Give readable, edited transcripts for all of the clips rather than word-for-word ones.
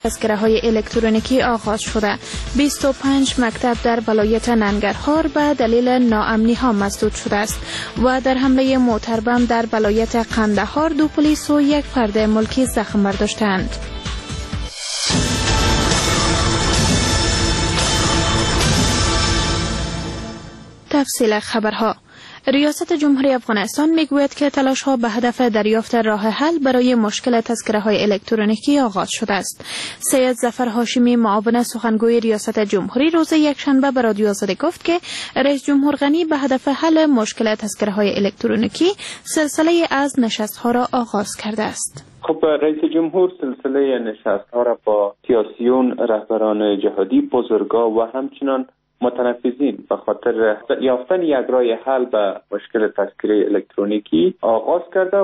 تذکره‌های الکترونیکی آغاز شده. 25 مکتب در ولایت ننگرهار به دلیل ناامنی‌ها مسدود شده است و در حمله موتر بم در ولایت قندهار 2 پلیس و 1 فرد ملکی زخم برداشتند. تفصیل خبرها. ریاست جمهوری افغانستان میگوید که تلاش‌ها به هدف دریافت راه حل برای مشکل تذکره‌های الکترونیکی آغاز شده است. سید ظفر هاشمی معاون سخنگوی ریاست جمهوری روز یکشنبه به رادیو آزادی گفت که رئیس جمهور غنی به هدف حل مشکل تذکره‌های الکترونیکی سلسله از نشست‌ها را آغاز کرده است. خب رئیس جمهور سلسله نشست‌ها را با سیاسیون، رهبران جهادی، بزرگان و همچنان متنفذین به خاطر یافتن یک راه حل به مشکل تذکره الکترونیکی آغاز کرده.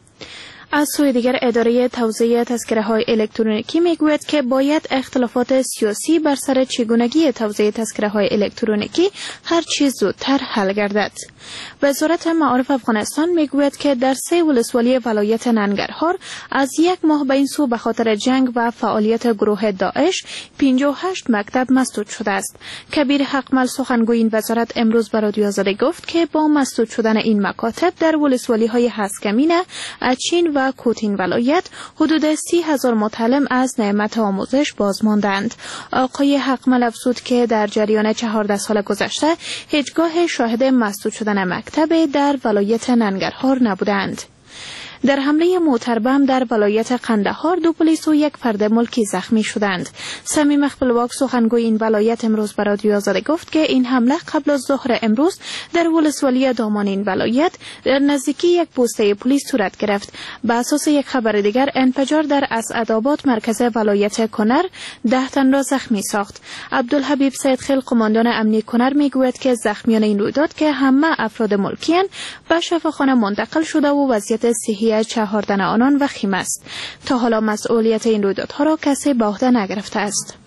از سوی دیگر اداره توزیع تذکره‌های الکترونیکی میگوید که باید اختلافات سیاسی بر سر چگونگی توزیع تذکره‌های الکترونیکی هر چیز زودتر حل گردد. وزارت معارف افغانستان میگوید که در 3 ولسوالی ولایت ننگرهار از 1 ماه به این سو به خاطر جنگ و فعالیت گروه داعش 58 مکتب مسدود شده است. کبیر حقمل سخنگوی این وزارت امروز به رادیو آزادی گفت که با مسدود شدن این مکاتب در ولسوالی‌های هسکمینه، اچین و کوتین ولایت حدود 30,000 متعلم از نعمت آموزش باز ماندند. آقای حقمل افزود که در جریان 14 سال گذشته هیچگاه شاهد مسدود شدن مکتب در ولایت ننگرهار نبودند. در حمله موتر بم در ولایت قندهار 2 پلیس و 1 فرد ملکی زخمی شدند. صمیم اخبلواک سخنگوی این ولایت امروز به رادیو آزادی گفت که این حمله قبل از ظهر امروز در ولسوالی دامان این ولایت در نزدیکی 1 پوسته پلیس صورت گرفت. به اساس یک خبر دیگر انفجار در اسعدآباد مرکز ولایت کنر 10 تن را زخمی ساخت. عبدالحبیب سیدخیل قماندان امنی کنر میگوید که زخمیان این رویداد که همه افراد ملکی‌اند به شفاخانه منتقل شده و وضعیت صحی 14 آنان وخیم است. تا حالا مسئولیت این رویدادها را کسی به عهده نگرفته است.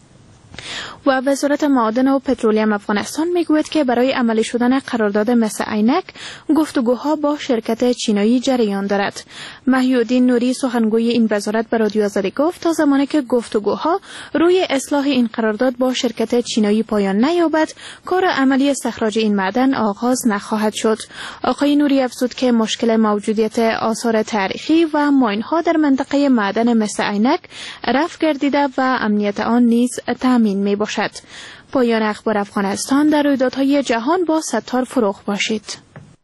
و وزارت معادن و پترولیم افغانستان میگوید که برای عملی شدن قرارداد مس عینک گفتگوها با شرکت چینایی جریان دارد. محی‌الدین نوری سخنگوی این وزارت به رادیو آزادی گفت تا زمانی که گفتگوها روی اصلاح این قرارداد با شرکت چینایی پایان نیابد، کار عملی استخراج این معدن آغاز نخواهد شد. آقای نوری افزود که مشکل موجودیت آثار تاریخی و ماین‌ها در منطقه معدن مس عینک رفع گردیده و امنیت آن نیز تامین میباشد. پایان اخبار افغانستان. در رویدادهای جهان با ستار فروغ باشید.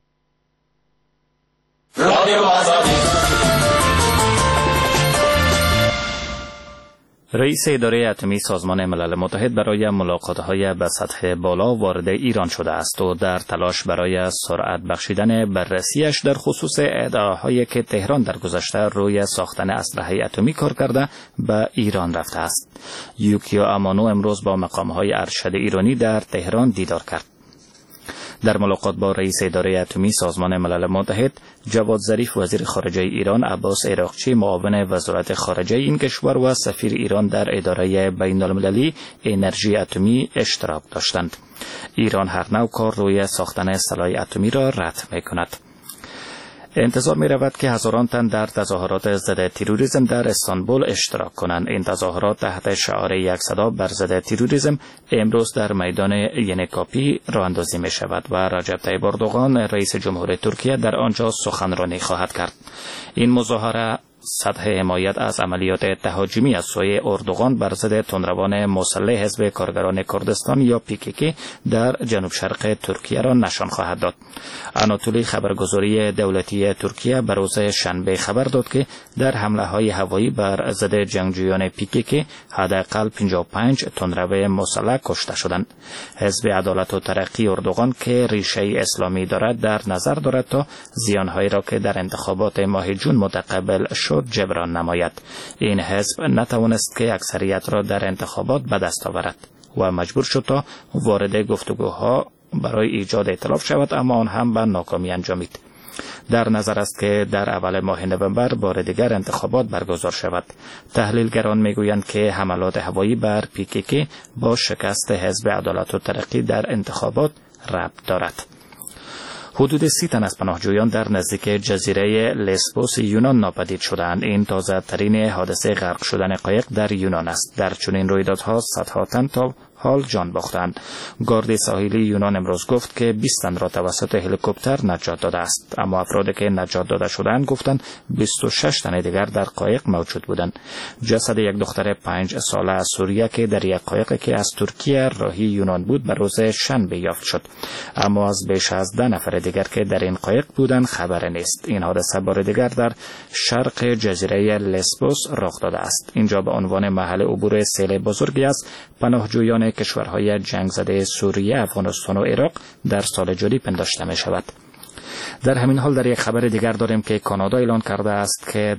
رئیس اداره اتمی سازمان ملل متحد برای ملاقات‌های به سطح بالا وارد ایران شده است و در تلاش برای سرعت بخشیدن بررسیش در خصوص ادعاهایی که تهران در گذشته روی ساختن اسلحه اتمی کار کرده به ایران رفته است. یوکیو امانو امروز با مقام‌های ارشد ایرانی در تهران دیدار کرد. در ملاقات با رئیس اداره اتمی سازمان ملل متحد، جواد ظریف وزیر خارجه ایران، عباس عراقچی معاون وزارت خارجه این کشور و سفیر ایران در اداره بین‌المللی انرژی اتمی اشتراک داشتند. ایران هر نوع کار روی ساختن سلاح اتمی را رد می‌کند. انتظار می رود که هزاران تن در تظاهرات ضد تروریسم در استانبول اشتراک کنند. این تظاهرات تحت شعار یک صدا بر ضد تروریسم امروز در میدان ینکاپی راه اندازی می شود و رجب طیب اردوغان رئیس جمهور ترکیه در آنجا سخنرانی خواهد کرد. این مظاهره سطح حمایت از عملیات تهاجمی از سوی اردوغان بر ضد تندروان مسلح حزب کارگران کردستان یا PKK در جنوب شرق ترکیه را نشان خواهد داد. آناتولی خبرگزاری دولتی ترکیه بر روز شنبه خبر داد که در حمله‌های هوایی بر ضد جنگجویان PKK حداقل 55 تندرو مسلح کشته شدند. حزب عدالت و ترقی اردوغان که ریشه اسلامی دارد در نظر دارد تا زیانهایی را که در انتخابات ماه جون متقبل شد جبران نماید. این حزب نتوانست که اکثریت را در انتخابات به دست آورد و مجبور شد تا وارد گفتگوها برای ایجاد ائتلاف شود، اما آن هم به ناکامی انجامید. در نظر است که در اول ماه نوامبر بار دیگر انتخابات برگزار شود. تحلیلگران میگویند که حملات هوایی بر PKK با شکست حزب عدالت و ترقی در انتخابات ربط دارد. حدود 30 تن از پناهجویان در نزدیک جزیره لسبوس یونان ناپدید شدند. این تازه ترین حادثه غرق شدن قایق در یونان است. در چنین رویدادها صدها تن تا حال جان باختند. گارد ساحلی یونان امروز گفت که 20 تن را توسط هلیکوپتر نجات داده است، اما افرادی که نجات داده شدند گفتند 26 تن دیگر در قایق موجود بودند. جسد یک دختر 5 ساله از سوریه که در یک قایقی که از ترکیه راهی یونان بود به روز شنبه یافت شد، اما از بیش از 10 نفر دیگر که در این قایق بودند خبر نیست. این حادثه بار دیگر در شرق جزیره لسبوس رخ داده است. اینجا به عنوان محل عبور سیل بزرگی از پناهجویان کشورهای جنگ زده سوریه، افغانستان و عراق در سال جاری پنداشته می شود. در همین حال در یک خبر دیگر داریم که کانادا اعلان کرده است که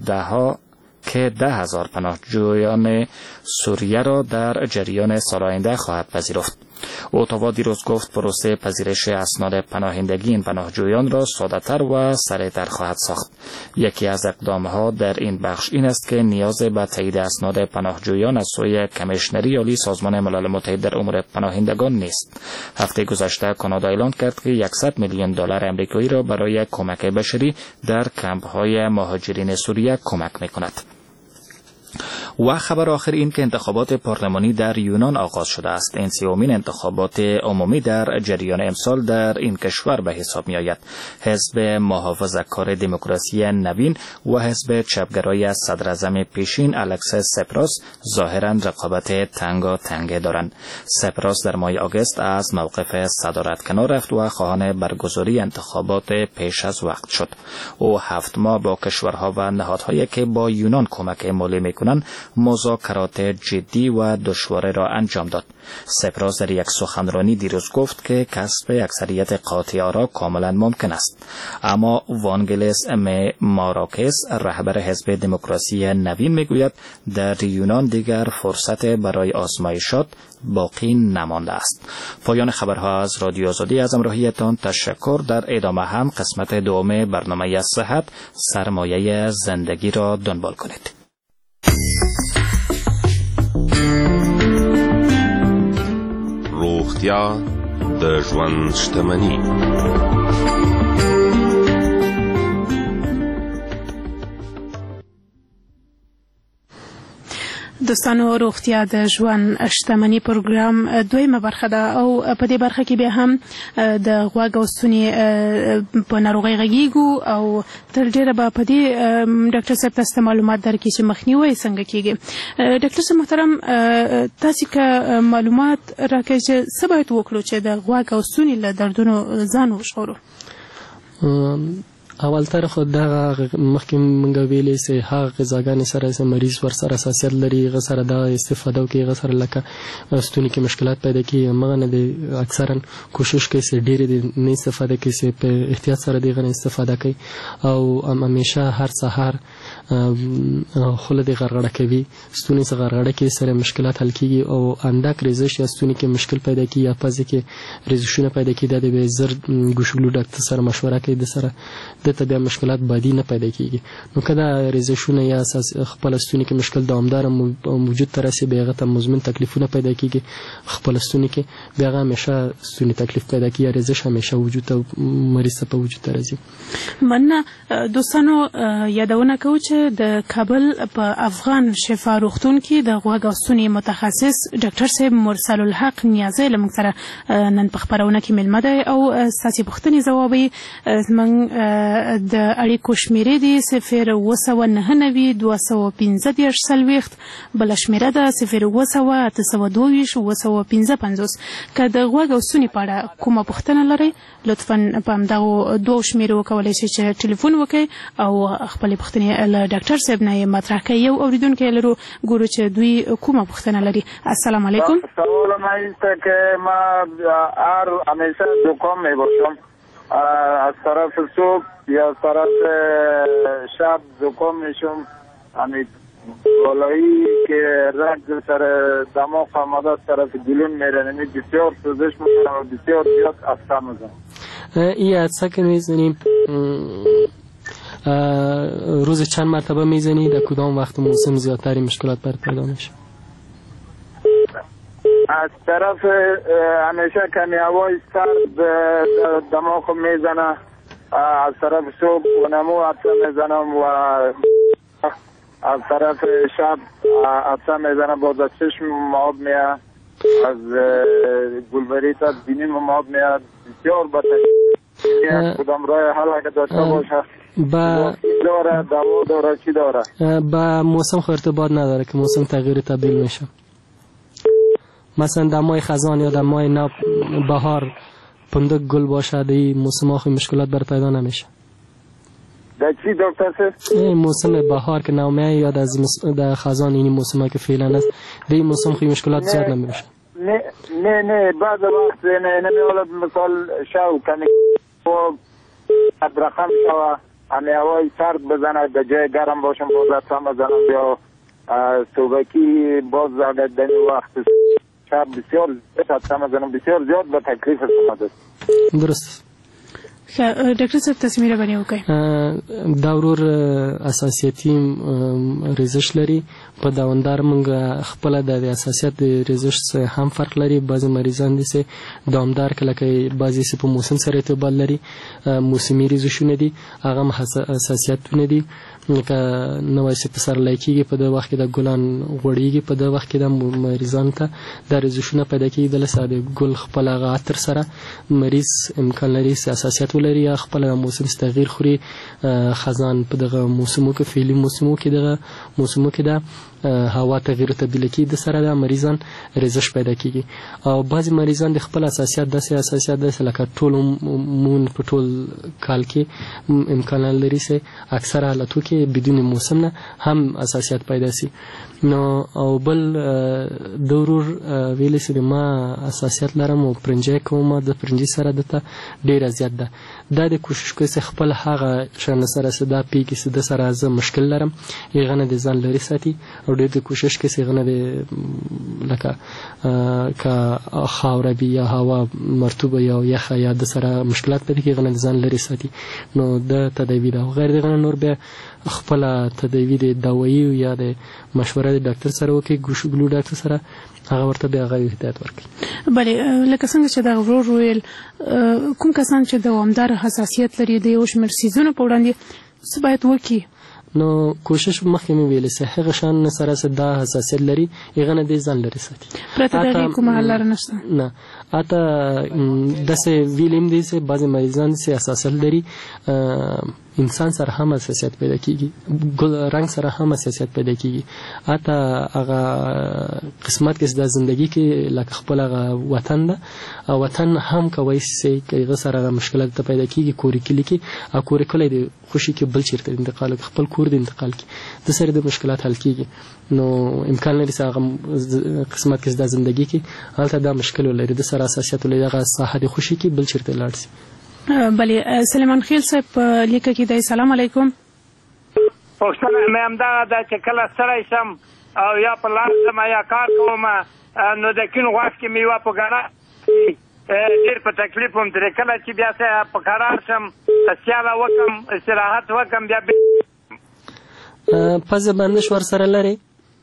10,000 پناهجویان سوریه را در جریان سال آینده خواهد پذیرفت. اتاوا دیروز گفت پروسه پذیرش اسناد پناهندگی این پناهجویان را ساده‌تر و سریع‌تر خواهد ساخت. یکی از اقدام‌ها در این بخش این است که نیاز به تایید اسناد پناهجویان از سوی کمیشنری عالی سازمان ملل متحد در امور پناهندگان نیست. هفته گذشته کانادا اعلان کرد که $100 میلیون آمریکایی را برای کمک بشری در کمپ‌های مهاجرین سوریه کمک می‌کند. و خبر آخر این که انتخابات پارلمانی در یونان آغاز شده است. این 30مین انتخابات عمومی در جریان امسال در این کشور به حساب می آید. حزب محافظه‌کار دموکراسی نوین و حزب چپگرای صدراعظم پیشین الکسیس سپراس ظاهرا رقابت تنگاتنگ دارند. سپراس در ماه آگوست از موقف صدارت کنار رفت و خواهان برگزاری انتخابات پیش از وقت شد. او 7 ماه با کشورها و نهادهایی که با یونان کمک مالی می‌کنند مذاکرات جدی و دشوار را انجام داد. سپراس در یک سخنرانی دیروز گفت که کسب اکثریت قاطع آرا کاملا ممکن است، اما وانگلیس ماراکس رهبر حزب دموکراسی نوین میگوید در یونان دیگر فرصت برای آزمایشات باقی نمانده است. پایان خبرها از رادیو آزادی. از همراهیتان تشکر. در ادامه هم قسمت دوم برنامه صحت سرمایه زندگی را دنبال کنید. روغتیا د ژوند شتمني. دوستانو، روغتیا د ژوند شتمني پروګرام دویمه برخه ده او په دې برخه کې بیا هم د غوږ او ستوني په ناروغۍ غږیږو او تر ډیره به په دې ډاکټر صاحب تاسو معلومات درکړي چې مخنیوي څنګه کیږي. ډاکټر صاحب محترم، تاسو که معلومات راکړئ چې څه باید وکړو چې د غوږ او ستوني له دردونو ځان وژغورو؟ اول تر خو دا مخکې مونږ ویلې چې هغه غذاګانې سره چې مریض ورسره حساسیت لري هغه سره دا استفاده وکړي، هغه سره لکه ستوني کې مشکلات پیدا کېږي هغه نه دی اکثرا کوشش کوي چې ډېرې دې نه استفاده کوي، چې په احتیاط سره دې غنه استفاده کوي او همیشه هر سهار خوله دې غرغړه کوي. ستوني څخه غرغړه کې سره مشکلات حل کېږي او اندک ریزش یا ستوني کې مشکل پیدا کېږي یا پزې کې ریزشونه پیدا کېږي، دا به زر ګوشګلو ډاکټر سره مشوره کوي، د سره د ته بیا مشکلات بعدي نه پیدا کېږي. نو کله ریزشونه یا خپل ستوني کې مشکل دوامدار موجود تر رسي به هغه ته مزمن تکلیفونه پیدا کېږي، خپل ستوني کې بیا هغه همیشه ستوني تکلیف پیدا کېږي، ریزش همیشه وجود ته مریض په وجود ته راځي. مننه. دوستانو، یادونه کوو چې د کابل په افغان شفا روغتون کې د غوږ او ستوني متخصص ډاکټر صاحب مرسل الحق نیازی له موږ سره نن په خبرونه کې مېلمه دی او ستاسو پوښتنې ځوابوي. زموږ د اړیکو شمیرې دي 0299215 بل شمیره ده 02822 که د غوږ او ستوني په اړه کومه پوښتنه لرئ لطفا په همدغو دوو شمیرو کولی شئ چې ټلیفون وکړئ او خپلې پوښتنې له ډاکټر صاحب نه یې مطرح کړئ. یو اوریدونکی لرو، ګورو چې دوی کومه پوښتنه لري. السلام علیکم. سوال ما است که ما همیشه زکام میباشم، از طرف صبح یا طرف شب زکام میشم، همین بالایی که رگ سر دماغ آمده از طرف گلون میره، بسیار سوزش میکنم و بسیار زیاد افسر میزنم. این حدسه که میزنیم روز چند مرتبه میزنی؟ در کدام وقت موسم زیادتری مشکلات بر پیدا میشه؟ از طرف همیشه کمی هوای سرد دماغ میزنه از طرف صبح اونمو عطسه میزنم و از طرف شب عطسه میزنم، باز از چشم آب میاد، از گلبری تا بینیم آب میاد. بسیار بطنی کدام راه حل اگه داشته باشه داره، دوا داره، چی داره؟ با موسم خو ارتباط نداره که موسم تغییر تبدیل میشه. مثلا در ماه خزان یا در ماه نو بهار پندک گل باشه، در این موسم ها مشکلات بر پیدا نمیشه. در چی دکتر سه؟ موسم بهار که نومیه یا در خزان، این موسم ها که فعلا است، در این موسم خو مشکلات زیاد نمیشه. نه بعض وقت نمیولد مثال شو کمی و رقم شو همه هوای سرد بزنه، به جای گرم باشم باز اتسم بزنم، یا صبحکی باز اگر دنی وقت شب بسیار زیاد اتسم بزنم، بسیار زیاد به تکلیف سمده. درست. ډاکټر صاحب تاسو مهرباني وکړئ. دا ورور اساسیتي ریزش لري. په دوامدار موږ خپل د اساسیت د ریزش هم فرق لري. بعضی مریضان دي چې دوامدار کله کې بعضی په موسم سره ارتباط لري، موسمي ریزشونه دي، هغه هم اساسیتونه دي. که نوای چې په سر لایکيږي په د وخت کې د ګلان غوړیږي، په د وخت کې د مریضان ته د ریزشونه پیدا کیږي. د لساده ګل خپل هغه عطر سره مریض امکان لري چې اساسیت ولري یا خپل موسم تغییر خوري. خزان په دغه موسمو کې، فعلي موسمو کې، دغه موسمو کې د هوا تغییر تبدیل کی د سره د مریضان ریزش پیدا کیږي. او بعضی مریضان د خپل اساسیت د لکه ټول مون په ټول کال کې امکان لري چې اکثر حالتو کې بدون موسم نه هم اساسیت پیدا شي. نو او بل ضرور ویل چې ما اساسیت لرم او پرنجي کوم، د پرنجي سره دته ډیر زیات ده. دا د کوشش کوي چې خپل هغه شان سره صدا پی کې صدا سره ز مشکل لرم یغه نه د ځان لري ساتي او ډېر د کوشش کوي چې غنه د لکه کا خاوربي یا هوا مرطوبه یا یخ یا د سره مشکلات پدې کې غنه د ځان لري ساتي. نو د تداوی دا غیر دغه نور به خپل تداوی د دوايي یا د مشوره د ډاکټر سره وکي، ګلو ډاکټر سره هغه ورته به هغه هدایت ورکړي. بله، لکه څنګه چې دا ورور ویل، کوم کسان چې دوامدار حساسیت لري د یو شمېر څیزونو په وړاندې څه باید وکړي؟ نو کوشش مخکې مې ویلې چې هغه شان سره دا حساسیت لري هغه نه د ځان لري ساتي. پرته د کومه حل لري نشته. نه اته داسې ویلم دي چې بعضی مریضان چې حساسیت لري انسان سره هم حساسیت پیدا کیږي، ګل رنگ سره هم حساسیت پیدا کیږي. اته هغه قسمت کې د ژوندۍ کې لکه خپل هغه وطن ده او وطن هم کوي چې هغه سره مشکلات پیدا کیږي. کوریکلی کې او کوریکلی د خوشي کې بل چیرته انتقال خپل کور د انتقال کې د سره د مشکلات حل کیږي. نو امکان لري چې هغه قسمت کې د ژوندۍ کې حالت دا مشکل ولري، د سره حساسیت ولري، هغه ساحه د خوشي کې بل چیرته لاړ شي. بله، سلیمان خیل صاحب لیکه کې دی. سلام علیکم. پوښتنه مې همدغه ده چې کله ستړی شم او یا په لار ځم یا کار کوم نو د کیڼ غوږ کې مې یوه په ګڼه ډېر په تکلیف وم ترې. کله چې بیا په قرار شم سیاله وکړم، استراحت وکړم، بیا پزه بندش ورسره لري؟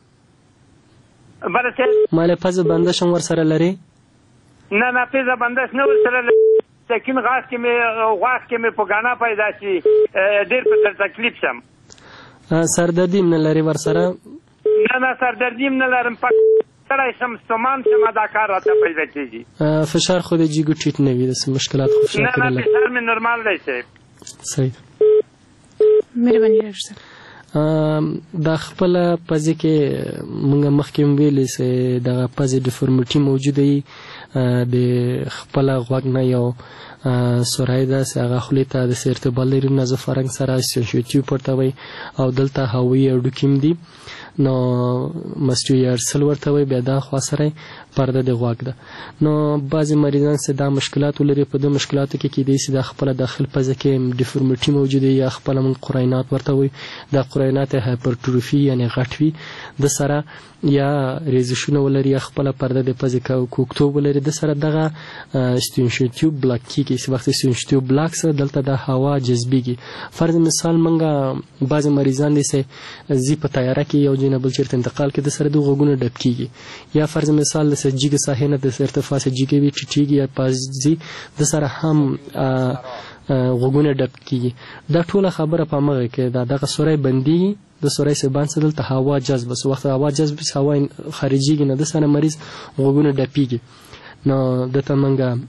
بله صاحب مالی پزه بندش هم ورسره لري؟ نه پزه بندش نه ورسره لري. لیکن غاښ کې مې په ګانا پیدا شي، ډېر په تکلیف شم. سردردی نه لري ورسره؟ نه سردردی نه لرم، ستړی شم، ستومان شم، دا کار راته پیدا کېږي. فشار خو د جیګو ټیټ نه وي، داسې مشکلات خو فشار کې نه لري؟ نه فشار مې نورمال دی صاحب. صحیح. مهرباني ډاکټر صاحب. دا خپل پزې کې موږ مخکې ویلې چې دغه پزې ډیفورمیټي موجوده وي. د خپل غوږ نه یو سورای ده چې هغه خولې ته د ارتباط لري نازوفارنګ سره، سنسیټیو ورته وایي، او دلته هوایي هډوکي هم دي. نو ماسټیویارسل ورته وایي، بیا دا خوا سره پرده د غوږ ده. نو بعضې مریضان چې دا مشکلات ولري، په دې مشکلاتو کې کیدای شي دا خپله داخل پزه کې ډیفورمیټي موجوده یا خپله موږ قرینات ورته وایي، دا قرینات هایپرټروفي یعنې غټ وي د سره، یا ریزشونه ولري، یا خپله پرده د پزې کوکتوب ولري د سره، دغه ستینشیټیوب بلاک کیږي کې چې وخت سینشتیو بلاکس دلته د هوا جذبېږي. فرض مثال منګه بعضې مریضان دي چې ځي په تیاره کې یو ځای نه بل چېرته انتقال کې د سره د غوږونه ډب کېږي، یا فرض مثال د جګې ساحې نه د ارتفاع څخه جګې وي ټیټېږي یا پازي د سره هم غوږونه ډب کېږي. دا ټوله خبره په همغه کې ده، دغه سوری بندېږي، د سوری سبان څه دلته هوا جذب سو وخت هوا جذب هوا خارجيږي نه د سره مریض غوږونه ډپېږي. نو دته منګه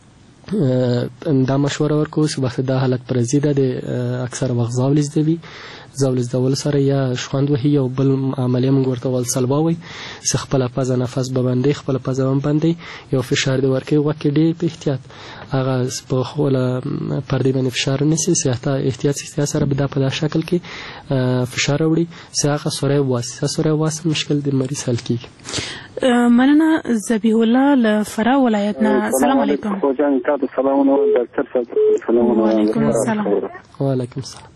دا مشوره ورکوو چې وخت دا حالت پر زیاده د اکثر وخت زاول زدوي زدول سره یا شخوند وهي یو بل عملیه موږ ورته ول سلباوي چې خپل پزه نفس ببندي خپل پزه ببندي یو فشار دی ورکوي وکړي ډېر په احتیاط هغه په خپل پردې باندې فشار نسی سیاحت احتیاط سره به دا په شکل کې فشار وړي چې هغه سوری واسه مشکل د مریض حل کیږي. مننه ذبیح الله له فراه ولایتنا. السلام علیکم. سلام ډاکټر صاحب. وعلیکم السلام. وعلیکم السلام.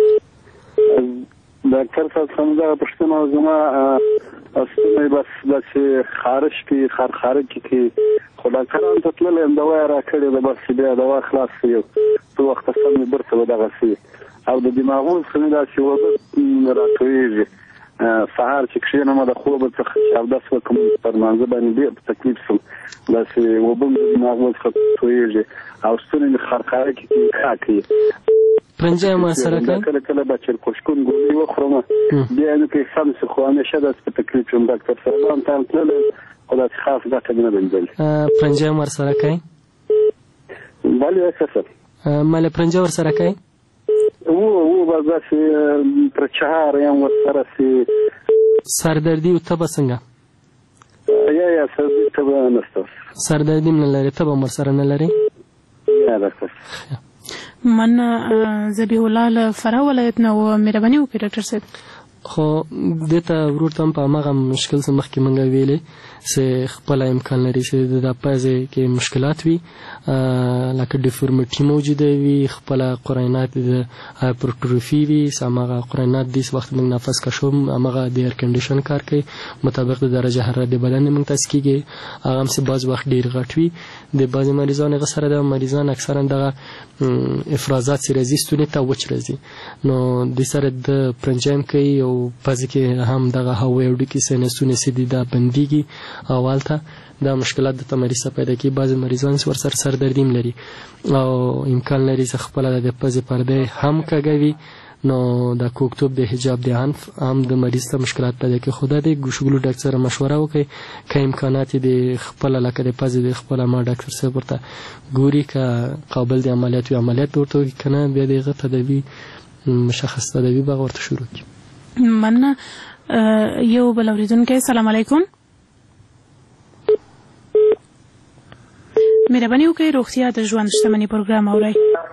ډاکټر صاحب څنګه پښتنه زما اصلي بس خارج کې خارج کې خدا کاران ته تلل دوا راکړې ده بس بیا دوا خلاص یو تو وخت سمې برته ودغه سي او د دماغو څخه دا چې وځي راټويږي سهار چې کښینه ما د خوب څخه او داس وکم پر منځ باندې ډېر تکلیف سو دا چې وبم د دماغو څخه تويږي او ستوني خرخاره کې کاکي پرنجه ما سره کله کله بچر کوشکون ګولې وخورم بیا نو کې سم څه خو نه شته په تکلیف شم ډاکټر صاحب ته تل خدا خاص ګټه نه بندل پرنجه مر سره کوي بله اساسا مال پرنجه ور سره کوي و بس پر چهار یم ور سره سي سردردي او تبه څنګه یا سردردي تبه نشته سردردي نه لري تبه مر سره نه لري یا ډاکټر من ذبیح الله له فراه ولایتنا و مهرباني وکړئ ډاکټر صاحب. خو دته ورته په هغه مشکل سره مخکې منګه ویلې چې خپل امکان لري چې د پازې کې مشکلات وي لکه ډیفورمیټي موجوده وي خپل قرینات د هایپرټروفي وي سمغه قرینات د وخت موږ نفس کشوم هغه د ایر کنډیشن کار کوي مطابق د درجه حرارت بدن موږ تاسو کېږي هغه هم سه باز وخت ډیر غټ وي د باز مریضانو غسر د مریضان اکثرا د افرازات سیرازي ستونی ته وچ راځي نو د سره د پرنجام کوي او پز کې هم دغه هوا وړي کې سنسونه سدي دا بنديږي اولته دا مشکلات د مریض پیدا کی بعض مریضان ور سر دردیم لري او امکان لري چې خپل د پز پرده هم کګوي نو د کوکتوب د حجاب د انف هم د مریض ته مشکلات پیدا کی خدا د ګوشګلو ډاکټر سره مشوره وکړي که امکانات د خپل لکه د پز د خپل ما ډاکټر سره ورته ګوري که قابل د عملیات ورته کنه بیا دغه تداوی مشخص تداوی به ورته شروع کی. من یو بل اوریدونکو سلام علیکم. مهرباني وکړئ روغتیا د ژوند شتمنۍ پروګرام اورئ.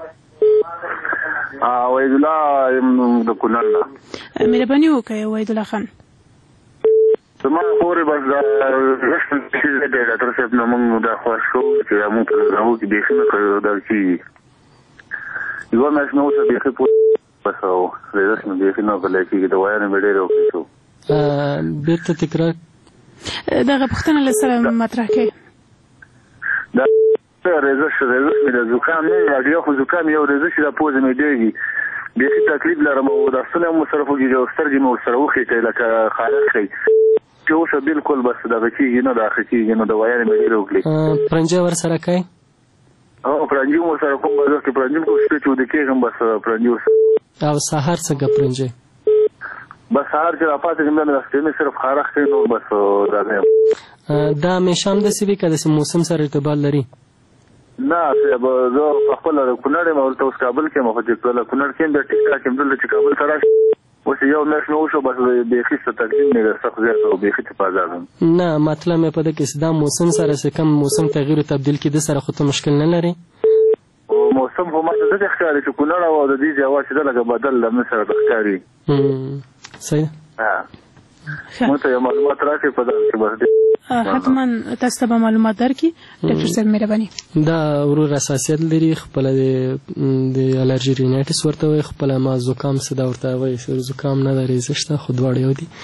وحید الله د کونړ نه. مهرباني وکړئ وحید الله خان. زما خورې بس دا رسم چې د ډاکټر صاحب نه موږ دا خوښ شو چې موږ په راو کې بیخي نه کړو دا چې یو مې نو څه بیخي بس او رسم بیخي نه بلای چې دا وایي نه ډېر وکړو. بیرته تکرار دغه پوښتنه لسره مطرح کړئ. دا رزش مې د زکام نه راځي خو زکام یو رزش د پوزې مې دیږي بیخي تکلیف لرم او د سونه مصرفو کې جو سترګې مو سره وخی ته لکه خارج کوي چې اوس بالکل بس د غچیږي نه د اخچیږي نه د وایي مې ډېر وکړي. پرنجه ور سره کوي او پرنجي مو سره کوم بازار کې پرنجي کو شپې چې د کېږم بس پرنجي او سحر څنګه پرنجي بس سحر چې راپاتې کوم نه ستنه صرف خارخ کوي نو بس دا مشام د سوي کده موسم سره ارتباط لري نه زه خپل کونړ ما ورته اوس کابل کې مخ دې کله کونړ کې د ټیک ټاک هم د کابل سره اوس یو مېش نو شو بس به خسته تقدیم نه سخت زیات او به خته پازار نه مطلب مې پد کې دا موسم سره کم موسم تغییر او تبديل کې د سره خو ته مشکل نه لري او موسم هم د دې ښکاري چې کونړ او د دې جواب چې دغه بدل لمن سره د ښکاري صحیح مو ته معلومات راکې په دغه کې بس حتما تاسو ته معلومات درکړي ډاکټر صاحب مهرباني. دا ورور حساسیت لري، خپل د الرجی رینایټس ورته وي، خپل ما زکام څه دا ورته وي، زکام نه د ریزش ته خو دواړه یو دي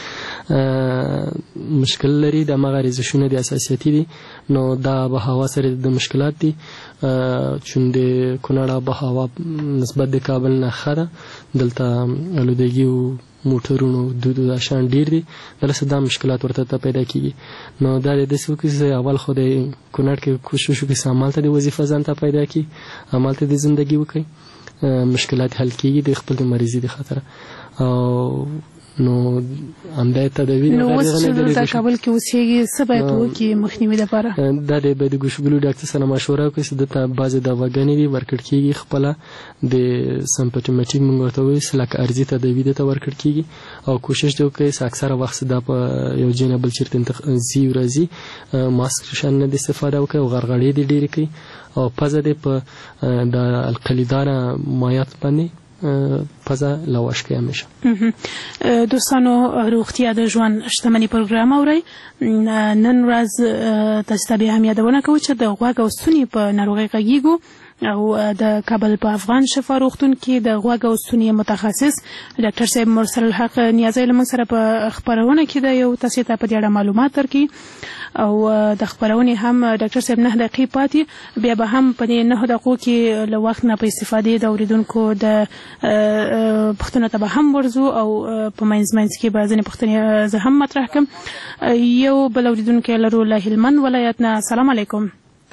مشکل لري، د مغه ریزشونه د حساسیتي دي. نو دا به هوا سره د مشکلات دي چون د کونړ به هوا نسبت د کابل نه خره دلته الودګي او موټرونو د شان ډیر دي، دلته دا مشکلات ورته پیدا کیږي. نو دا د دې څه اول خو د کونړ کې کوشش وکړي عمل ته د وظیفه ځان ته پیدا کی، عمل ته د ژوندۍ وکړي، مشکلات حل کیږي د خپل مریضي د خطر. او نو همدا تداوی نو اوس چې د کابل کې اوسېږي څه باید وکړي مخنیوي لپاره؟ دا د ګوشګلو ډاکټر سره مشوره وکړي چې دته بعضې دواګانې دي ورکړل کېږي، خپله د سمپټومټیک موږ ورته وایو لکه ارضي تداوي دته ورکړل کېږي او کوشش دې وکړي چې اکثره وخت دا په یو ځای نه بل چېرته ځي راځي ماسک شان نه د استفاده وکړي او غرغړې دې ډېرې کړي او پزه دې په د القلیداره مایات باندې پزه لواش کې همیشه. دوستانو روغتیا د ژوند شتمني پروګرام اورئ. نن ورځ تاسو ته بیا هم یادونه کوو چې د غوږ او ستوني په ناروغۍ غږیږو او د کابل په افغان شفا روغتون کې د غوږ او ستوني متخصص ډاکټر صاحب مرسل الحق نیازی له موږ سره په خپرونه کې د یو تاسو ته په دې اړه معلومات درکړي او د خپرونې هم ډاکټر صاحب 9 دقیقې پاتې، بیا به هم په دې 9 دقیقو کې له وخت نه په استفادې د اوریدونکو د پوښتنو ته به هم ورځو او په منځ کې به ځینې پوښتنې زه هم مطرح کړم. یو بل اوریدونکی لرو له هلمند ولایت نه. السلام علیکم.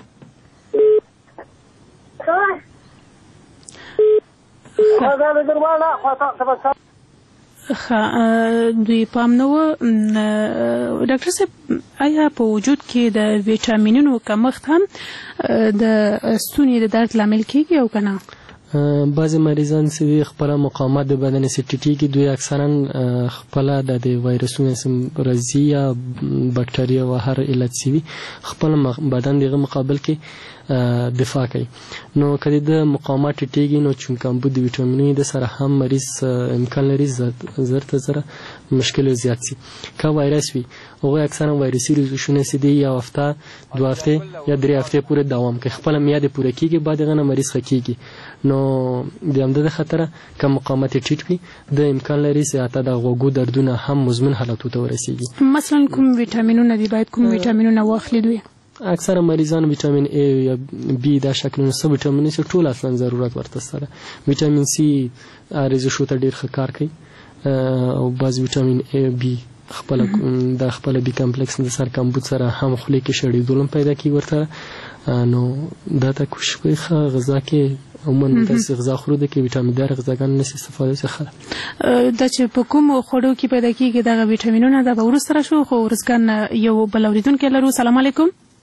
دوی پام نه و ډاکټر صاحب، آیا په وجود کې د ویټامینونو کمښت هم د ستوني د درد لامل کیږي او کنه؟ بعضې مریضان چې خپله مقاومت د بدن سې ټیټېږي دوی اکثرا خپله د وایرسونو راځي یا بکټریا و هر علت چې وي خپل بدن دغه مقابل کې دفاع کوي. نو که د مقاومت ټیټېږي نو چون کمبود د ویټامینونو د سره هم مریض امکان لري زر ته زره مشکل زیات شي. که وایرس وي هغوی اکثرا وایرسي ریزشونه چې دي یو هفته 2 هفتې یا 3 هفتې پورې دوام کوي، خپله میعاد پوره کېږي بعد هغه نه مریض ښه کېږي. نو د همده د خطره که مقاومت ټیټ وي د امکان لري چې حتی د غوږو دردونه هم مزمن حالتو ته ورسېږي. مثلا کوم ویټامینونه دي باید کوم ویټامینونه واخلي دوی؟ اکثر مریضان ویټامین A یا B دا شکلونه سب ویټامین چې ټول اصلا ضرورت ورته سره. ویټامین C ریزشو ته ډیر ښه کار کوي او بعض ویټامین A B خپل د خپل بي کمپلیکس د سر کمبود سره هم خولې کې شړېدل پیدا کوي ورته. نو دا ته کوشش کوي غذا کې عموما تاسو غذا خورو د کې ویټامین دار غذاګان نه استفاده څخه دا چې په کوم خوړو کې پیدا کیږي دا ویټامینونه دا به ورسره شو. خو ورسګان یو بل اوریدونکو لرو. سلام علیکم.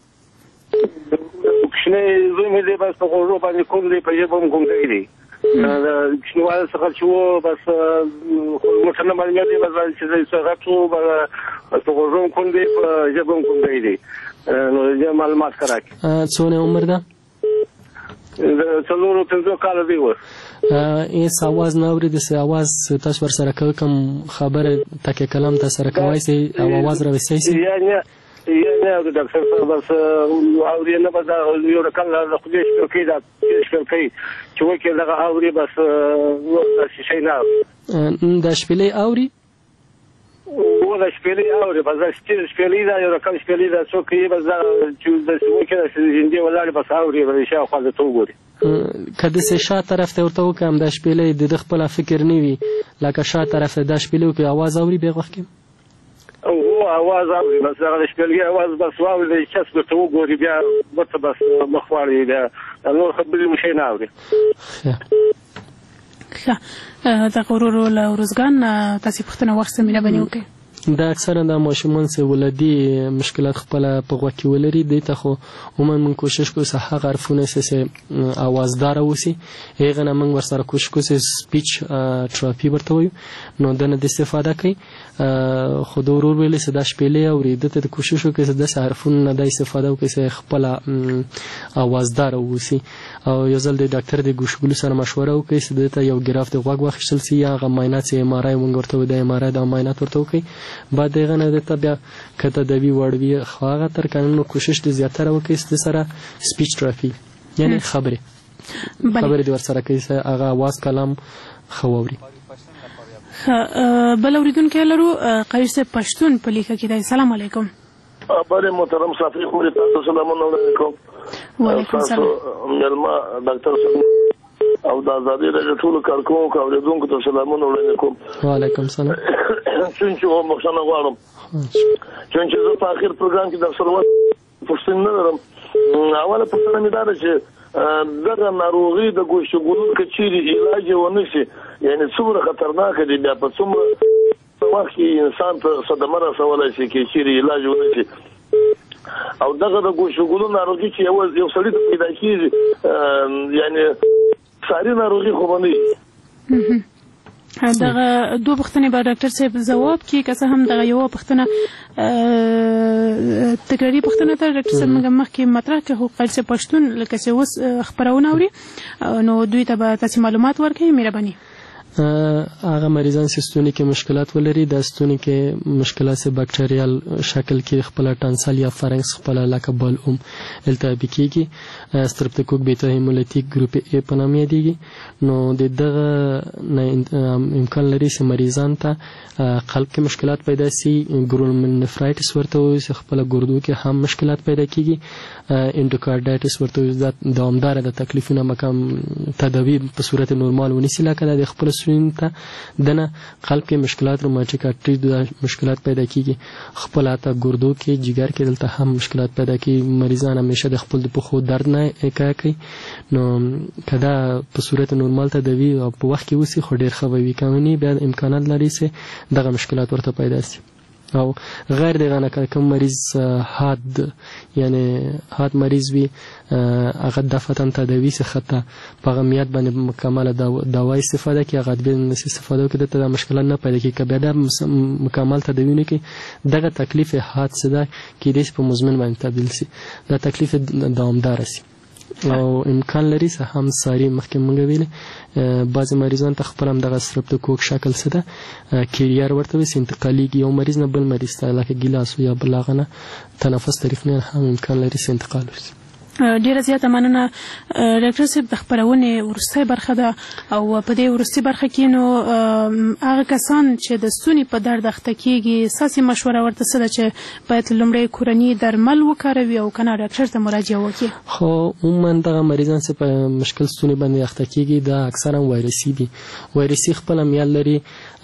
کښنه زوی مې دې بس په غوړو باندې کوم دې په یبم کوم دی دا کښنوال څخه چې و بس موږ نه باندې دې بس چې څه غټو بس په غوړو کوم دې په یبم کوم دی نو یې معلومات کراکي. څونه عمر ده؟ څلورو 5 کال دی و. ایس आवाज نه اوري د आवाज تاسو ور سره کوم خبره تکه کلام تاسو سره کوي سي او आवाज را وسي سي نه د ډاکټر صاحب بس اوري نه بس یو رقم له خدای شکر دا شکر چې وکړي دا اوري بس نو شي نه د شپلې اوري ولا شپلې اوري بس شپلې دا یو رقم شپلې دا څو کې بس چې د وکړي چې هندي ولاړ بس اوري بل شي خو د تو ګوري کله چې شا طرف ته ورته وکم د شپلې د خپل فکر نیوي لکه شا طرف ته د شپلې کې आवाज اوري به وخت کې هو आवाज اوري بس هغه شپلې आवाज بس واوري چې څه ته وګوري بیا ورته بس مخواري دا نور خبرې مشي نه اوري. دا غرور له روزګان تاسو پښتنه وخت مینه بنې وکي. دا اکثرا د ماشومان سه ولدي مشکلات خپل په غوږ ولري د ته خو عموما من کوشش کوو چې هغه عرفونه سه आवाजدار اوسي هغه نه من ورسره کوشش کوو چې سپیچ تراپي ورته وي نو دنه د استفاده کوي. خو د ورور ویل چې د شپېلې او ریدته د کوشش کوي چې د عرفونه د استفاده وکړي چې خپل आवाजدار اوسي او یو ځل د ډاکټر د ګوشګلو سره مشوره وکړي چې د یو ګراف د غوږ واخیستل سي یا غو معاینات ام ار آی مونږ ورته د ام ار آی د معاینات ورته وکړي بعد دغه نه د بیا کته د وی وړوي خو هغه تر قانون کوشش د زیاتره وکړي د سره سپیچ تراپی یعنی خبره د ورسره کوي هغه आवाज کلام خوري. بل اوریدونکو لرو قیس پښتون په لیکه کې دی. السلام علیکم. بله محترم صافی خوري تاسو سلامونه علیکم. وعلیکم السلام. ملما ډاکټر صاحب او د آزادۍ د ټولو کارکونکو او اوریدونکو ته سلامونه علیکم. وعلیکم السلام. څنګه مخنه غواړم چې زه په اخر پروګرام کې د سروت پوښتنه لرم. اوله پوښتنه مې دا ده چې دغه ناروغي د ګوشتګلو کچيري علاج ونشي یعنی څومره خطرناک دي بیا په څومره وخت کې انسان ته صدمه رسولای شي چې چیرې علاج ونشي او دغه د ګوشتګلو ناروغي چې یو سړی ته پیدا کیږي یعنی ساري ناروغي خو باندې دغه دوه پوښتنې به ډاکټر صاحب ځواب کړي که څه هم دغه یوه پوښتنه تکراري پوښتنه ته ډاکټر صاحب موږ مخکې مطرح کړه خو قیس پښتون لکه چې اوس خپرونه اوري نو دوی ته به تاسې معلومات ورکړئ. مهرباني. هغه مریضان چې ستوني کې مشکلات ولري د ستوني کې مشکلات سے بکټریال شکل کې خپل ټانسل یا فارنکس خپل لکه بلعوم التهابي کېږي سترپتوکوک بیتا هیمولیتیک ګروپ ای په نامه یادېږي. نو د دغه امکان لري چې مریضان ته قلب کې مشکلات پیدا شي ګلومرولونیفرایټس ورته وایي چې خپل ګردو کې هم مشکلات پیدا کېږي انډوکارډایټس ورته وایي دوامداره د تکلیفونو مکم تداوی په صورت نورمال ونیسي لکه د خپل ته دنه قلب کې مشکلات روماتیک ارتری مشکلات پیدا کیږي خپل اته ګردو کې جګر کې دلته هم مشکلات پیدا کیږي مریضان همیشه د خپل د پخو درد نه کوي نو کدا په صورت نورمال تداوی او په وخت کې وسی خو ډیر خوي کمنی بیا امکانات لري چې دغه مشکلات ورته پیدا شي او غیر دغه نه کوم مریض حاد یعنی حاد مریض وي هغه دفتن تداوی څخه ته په غمیات باندې مکمل دوا استفاده کوي هغه د استفاده کوي د مشکلات نه پیدا کوي کبه د مکمل تداوی نه کوي دغه تکلیف حاد صدا کې د په مزمن باندې تبدیل شي دا تکلیف دوامدار شي او امکان لري چې هم ساري مخکې مونږ ویل بعضی مریضان ته خپل هم دغه سترپتوکوک شکل څه ده کیریار ورته وایي انتقالي یو مریض نه بل مریض ته لکه ګیلاس یا بل هغه نه تنفس طریق نه هم امکان لري چې انتقال وشي. ډیره زیاته مننه ډاکټر صاحب د خپرونې وروستۍ برخه ده او په دې وروستۍ برخه کې نو هغه کسان چې د ستوني په درد اخته کېږي ستاسې مشوره ورته څه ده چې باید لومړی کورني درمل وکاروي او که نه ډاکټر ته مراجعه وکړي؟ خو عموما دغه مریضان چې په مشکل ستوني باندې اخته کېږي دا اکثرا وایرسي دي وایرسي خپله میال لري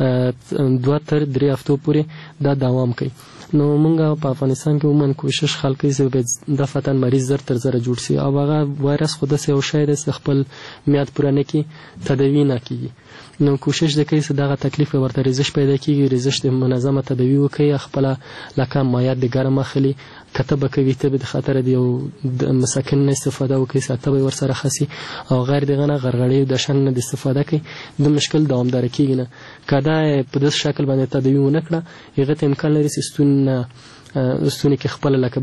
2 تر 3 هفتو پورې دا دوام کوي نو مونږ په افغانستان کې عموما کوشش خلک چې د فتن مریض زر تر زر جوړ شي او هغه وایرس خود سه او شاید خپل میاد پوره نه کی تداوی نه کیږي نو کوشش وکړئ چې دغه تکلیف ورته ریزش پیدا کیږي ریزش د منظمه تداوی وکړي خپل لکه مایعات د ګرم اخلي کتب کوي ته به خطر دی او د مسکن استفاده وکړي ساته ور سره خسي او غیر دغه نه غرغړې د شن نه استفاده کوي د مشکل دوامدار کیږي نه کدا په داس شکل باندې تداوی ونکړه هغه ته امکان لري چې ستوني کې خپل لکه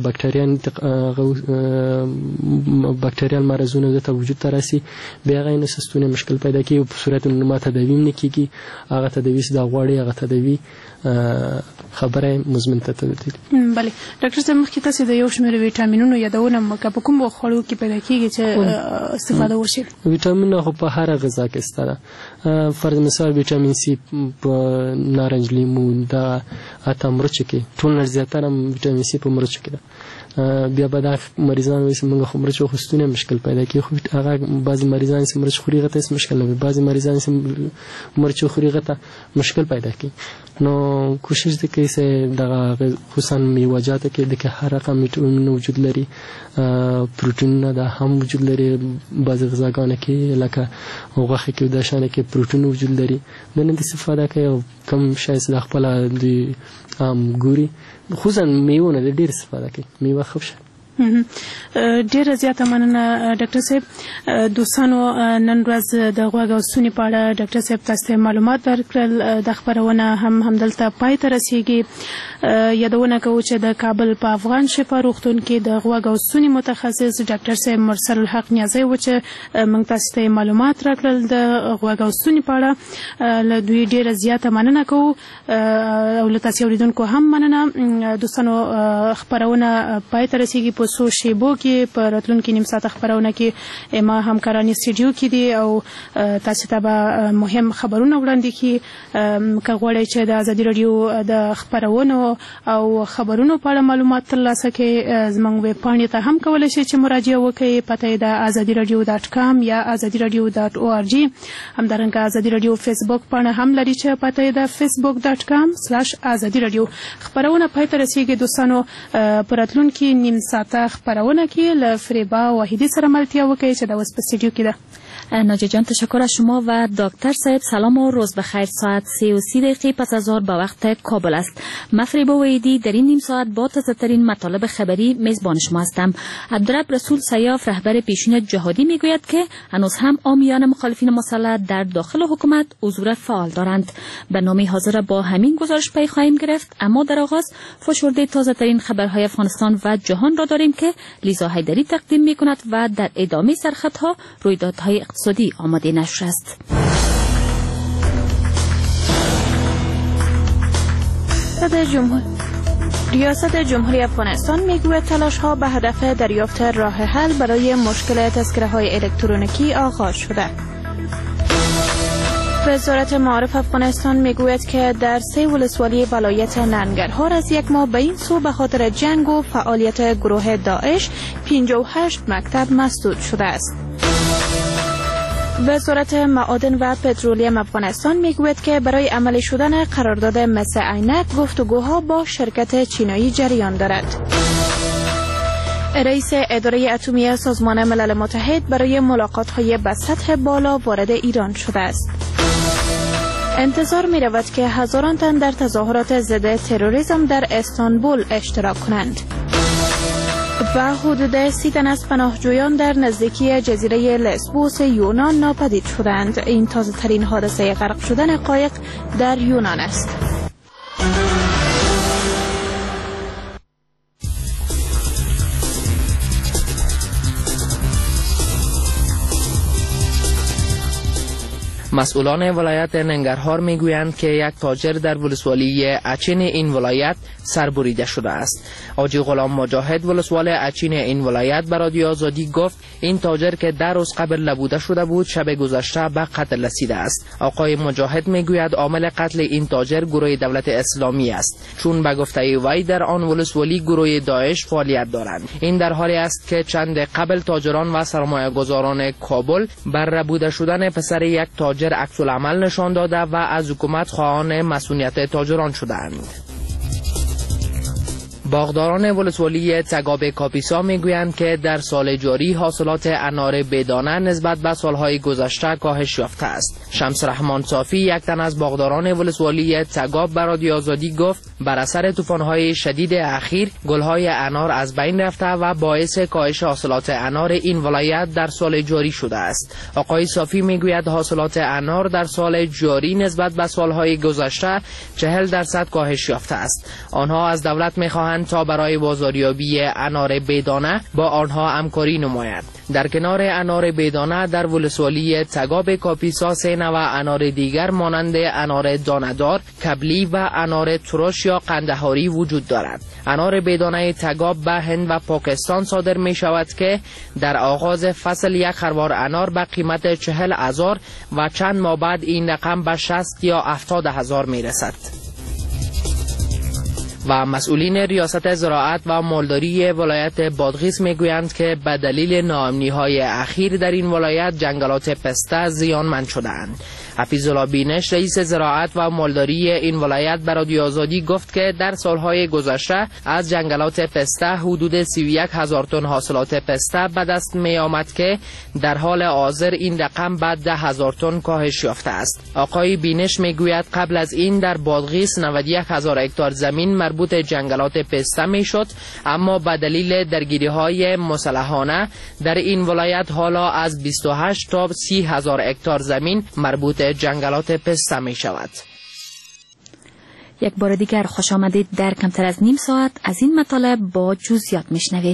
بکټریال مرزونه د وجود ته راسي بیا غي نه ستوني مشکل پیدا کوي په صورت نورمال تداوی نه کیږي هغه تداوی د غوړی هغه تداوی خبره مزمن ته تداوی. بله ډاکټر صاحب مخکې تاسو د یو شمېر ویټامینونو یادونه مکه په کوم خوړو کې پیدا کیږي چې استفاده وشي؟ ویټامین خو په هر غذا کې ستاره فرض مثال ویټامین سی په نارنج لیمو دا اته مرچ کې ټول زیاتره ویټامین سی په مرچ کې ده بیا به دا مریضان وایي چې موږ خو مرچ خوستونه مشکل پیدا کوي خو هغه بعضی مریضان چې مرچ خوري غته مشکل لري بعضی مریضان چې مرچ خوري غته مشکل پیدا کوي نو کوشش وکړئ چې دغه خصوصا میوه‌جات کې د هر رقم ویټامین وجود لري پروتین د هم وجود لري بعضی غذاګانو کې لکه غوښه کې د شانه کې پروتین وجود لري د نن استفاده کوي کم شای د خپل د ګوري خصوصا میوه نه ډیر استفاده کوي میوه خوښه ډیره زیاته مننه ډاکټر صاحب. دوستانو نن ورځ د غوږ او ستوني په اړه ډاکټر صاحب تاسو ته معلومات درکړل. د خبرونه همدلته پای ته رسیږي. یادونه کوو چې د کابل په افغان شفا روغتون کې د غوږ او ستوني متخصص ډاکټر صاحب مرسل الحق نیازی و چې موږ تاسو ته معلومات راکړل د غوږ او ستوني په اړه. له دوی ډیره زیاته مننه کوو او له تاسو اوریدونکو هم مننه. دوستانو خبرونه پای ته رسیږي. په څو شیبو کې په راتلونکي نیم ساعت خبرونه کې ما همکاران استودیو کې دي او تاسو ته به مهم خبرونه وړاندې کړي. که غواړئ چې د ازادي رادیو د خبرونو او خبرونو په اړه معلومات ترلاسه کړئ زموږ ویب پاڼې ته هم کولی شئ چې مراجعه وکړئ. پته یې د azadiradio.com یا azadiradio.org. همدارنګه ازادي رادیو فیسبوک پاڼه هم لري چې پته یې د facebook.com/azadiradio. خبرونه پای ته رسیږي. دوستانو په راتلونکي نیم ساعته خبرونه کې له فریبا واحدی سره ملتیا وکړئ چې د اوس په استودیو کې ده. ناجی جان تشکر از شما و دکتر صاحب. سلام و روز بخیر. ساعت 3:30 پس از ظهر به وقت کابل است. من فریبا واحدی در این نیم ساعت با تازه ترین مطالب خبری میزبان شما هستم. عبدالرب رسول سیاف رهبر پیشین جهادی میگوید که هنوز هم عامیان مخالفین مسلح در داخل حکومت حضور فعال دارند. برنامه حاضر با همین گزارش پی خواهیم گرفت، اما در آغاز فشرده تازه ترین خبرهای افغانستان و جهان را داریم که لیزا حیدری تقدیم میکند و در ادامه سرخطها رویدادهای اقتصادی آماده نشر است. ریاست جمهوری افغانستان میگوید تلاش‌ها به هدف دریافت راه حل برای مشکل تذکره‌های الکترونیکی آغاز شده. وزارت معارف افغانستان میگوید که در 3 ولسوالی ولایت ننگرهار از یک ماه به این سو به خاطر جنگ و فعالیت گروه داعش 58 مکتب مسدود شده است. وزارت معادن و پترولیم افغانستان میگوید که برای عملی شدن قرارداد مس عینک گفتگوها با شرکت چینایی جریان دارد. رئیس اداره اتمی سازمان ملل متحد برای ملاقات‌های به سطح بالا وارد ایران شده است. انتظار می رود که هزاران تن در تظاهرات ضد تروریسم در استانبول اشتراک کنند. و حدود 30 تن از پناهجویان در نزدیکی جزیره لسبوس یونان ناپدید شدند. این تازه ترین حادثه غرق شدن قایق در یونان است. مسئولان ولایت ننگرهار میگویند که یک تاجر در ولسوالی اچین این ولایت سربریده شده است. حاجی غلام مجاهد ولسوال اچین این ولایت به رادیو آزادی گفت این تاجر که در روز قبل لبوده شده بود شب گذشته به قتل رسیده است. آقای مجاهد میگوید عامل قتل این تاجر گروه دولت اسلامی است، چون به گفته وی در آن ولسوالی گروه داعش فعالیت دارند. این در حالی است که چند قبل تاجران و سرمایه‌گذاران کابل بر ربوده شدن پسر یک تاجر عکس العمل نشان داده و از حکومت خواهان مسئولیت تاجران شدند. باغداران ولسوالی تگاب کاپیسا میگویند که در سال جاری حاصلات انار بدانه نسبت به سالهای گذشته کاهش یافته است. شمس رحمان صافی یک تن از باغداران ولسوالی تگاب به رادیو آزادی گفت بر اثر طوفان‌های شدید اخیر گل‌های انار از بین رفته و باعث کاهش حاصلات انار این ولایت در سال جاری شده است. آقای صافی میگوید حاصلات انار در سال جاری نسبت به سالهای گذشته 40% کاهش یافته است. آنها از دولت می‌خواهند تا برای بازاریابی انار بدانه با آنها همکاری نماید. در کنار انار بدانه در ولسوالی تگاب کاپیسا 3 نوع انار دیگر مانند انار دانه‌دار، کبلی و انار ترش یا قندهاری وجود دارد. انار بدانه تگاب به هند و پاکستان صادر می شود که در آغاز فصل یک خروار انار به قیمت 40,000 و چند ماه بعد این رقم به 60 یا 70,000 می رسد. و مسئولین ریاست زراعت و مالداری ولایت بادغیس میگویند که به دلیل ناامنی‌های اخیر در این ولایت جنگلات پسته زیانمند شده‌اند. حفیظالله بینش رئیس زراعت و مالداری این ولایت به رادیو آزادی گفت که در سالهای گذشته از جنگلات پسته حدود 31,000 تن حاصلات پسته به دست می آمد که در حال حاضر این رقم به 10,000 تن کاهش یافته است. آقای بینش می گوید قبل از این در بادغیس 91,000 هکتار زمین مربوط جنگلات پسته می شد، اما به دلیل درگیری های مسلحانه در این ولایت حالا از 28 تا 30,000 هکتار زمین مربوط جنگلات پسته می شود. یک بار دیگر خوش آمدید در کمتر از نیم ساعت از این مطالب با جزئیات میشنوید.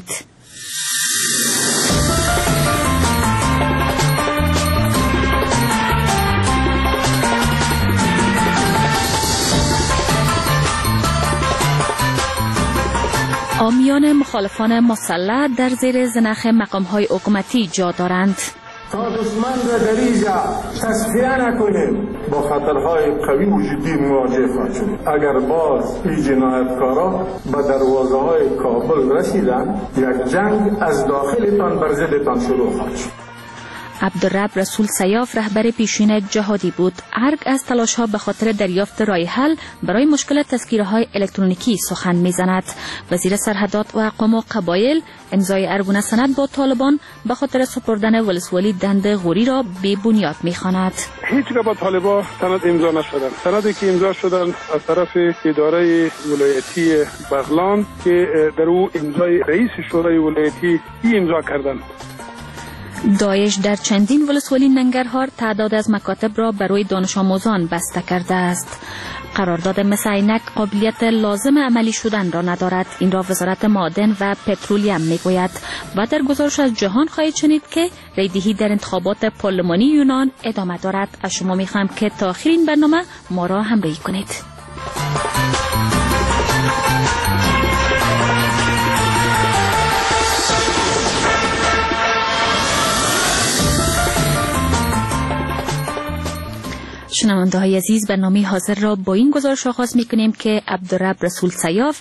عامیان مخالفان مسلح در زیر زنخ مقام‌های حکومتی جا دارند. تا دشمن را در اینجا تصفیه نکنیم با خطرهای قوی و جدی مواجه خواهد شد. اگر باز این جنایتکارا به دروازه های کابل رسیدن، یک جنگ از داخلتان بر ضدتان شروع خواهد شد. عبدالرب رسول سیاف رهبر پیشین جهادی بود. ارگ از تلاش‌ها به خاطر دریافت راه حل برای مشکل تذکره‌های الکترونیکی سخن می‌زند. وزیر سرحدات و اقوام و قبایل امضای ارگون سند با طالبان به خاطر سپردن ولسوالی دند غوری را بی بنیاد می‌خواند. هیچ با طالبان سند امضا نشدن. سندی که امضا شدن از طرف اداره ولایتی بغلان که در او امضای رئیس شورای ولایتی امضا کردند. داعش در چندین ولسوالی ننگرهار تعداد از مکاتب را برای دانش آموزان بسته کرده است. قرارداد مثل عینک قابلیت لازم عملی شدن را ندارد. این را وزارت معادن و پترولیم میگوید و در گزارش از جهان خواهید شنید که ریدهی در انتخابات پارلمانی یونان ادامه دارد. از شما میخواهم که تا آخر این برنامه ما را همراهی کنید. شنونده های عزیز، برنامه حاضر را با این گزارش آغاز می کنیم که عبدالرب رسول سیاف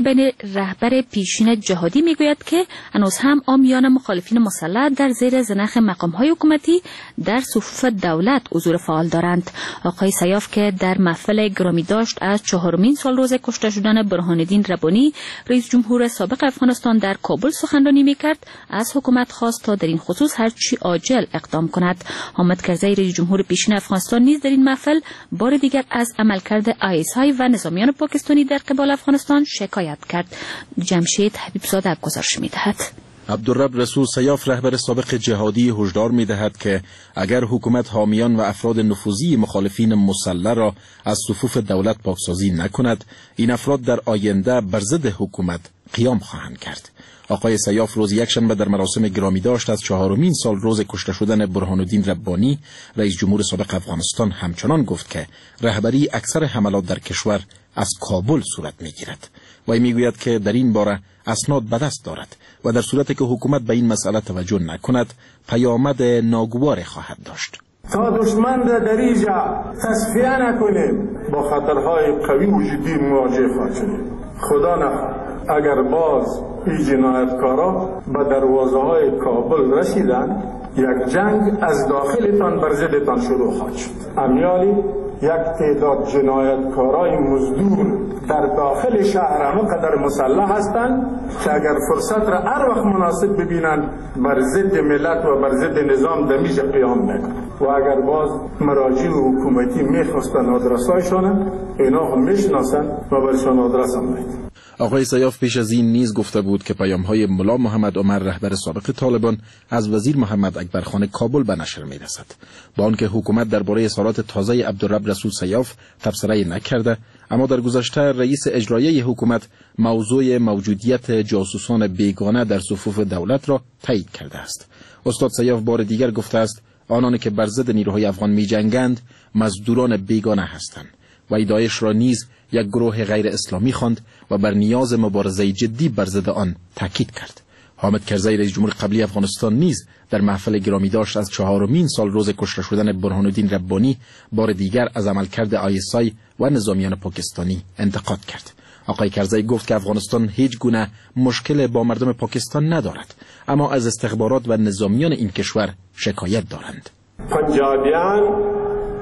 رهبر پیشین جهادی می گوید که هنوز هم عامیان مخالفین مسلح در زیر زنخ مقام های حکومتی در صفوف دولت حضور فعال دارند. آقای سیاف که در محفل گرامی داشت از 4مین سال روز کشته شدن برهان الدین ربانی رئیس جمهور سابق افغانستان در کابل سخنرانی می کرد، از حکومت خواست تا در این خصوص هرچی عاجل اقدام کند. حامد کرزی رئیس جمهور پیشین افغانستان نیز در این محفل بار دیگر از عملکرد ISI و نظامیان پاکستانی در قبال افغانستان شکایت کرد. جمشید حبیبزاده گزارش می‌دهد. عبدالرب رسول سیاف رهبر سابق جهادی هشدار می‌دهد که اگر حکومت حامیان و افراد نفوذی مخالفین مسلح را از صفوف دولت پاکسازی نکند، این افراد در آینده بر ضد حکومت قیام خواهند کرد. آقای سیاف روز یکشنبه در مراسم گرامی داشت از 4مین سال روز کشته شدن برهان الدین ربانی رئیس جمهور سابق افغانستان همچنان گفت که رهبری اکثر حملات در کشور از کابل صورت می‌گیرد و میگوید که در این باره اسناد به دست دارد و در صورتی که حکومت به این مسئله توجه نکند پیامد ناگوار خواهد داشت. تا دشمن را در اینجا تصفیه نکنیم با خطرهای قوی و جدی مواجه خواهد شدیم. خدا نخواد اگر باز این جنایتکارا به دروازه های کابل رسیدن، یک جنگ از داخلتان بر ضدتان شروع خواهد شد. امیالی یک تعداد جنایتکارای مزدور در داخل شهر همه مسلح هستند که اگر فرصت را هر وقت مناسب ببینند بر ضد ملت و بر ضد نظام دمیج قیام میکنند و اگر باز مراجع حکومتی میخواستن آدرسایشان اینا هم میشناسند و برشان آدرس هم میدن. آقای سیاف پیش از این نیز گفته بود که پیام‌های ملا محمد عمر رهبر سابق طالبان از وزیر محمد اکبرخان کابل به نشر می‌رسد. با آنکه حکومت درباره اظهارات تازه عبدالرب رسول سیاف تبصره نکرده، اما در گذشته رئیس اجرایی حکومت موضوع موجودیت جاسوسان بیگانه در صفوف دولت را تایید کرده است. استاد سیاف بار دیگر گفته است آنانی که بر ضد نیروهای افغان می‌جنگند مزدوران بیگانه هستند و داعش را نیز یک گروه غیر اسلامی خواند و بر نیاز مبارزه جدی بر ضد آن تاکید کرد. حامد کرزی رئیس جمهور قبلی افغانستان نیز در محفل گرامی داشت از 4مین سال روز کشته شدن برهان الدین ربانی بار دیگر از عملکرد ISI و نظامیان پاکستانی انتقاد کرد. آقای کرزی گفت که افغانستان هیچ گونه مشکل با مردم پاکستان ندارد، اما از استخبارات و نظامیان این کشور شکایت دارند. پنجابیان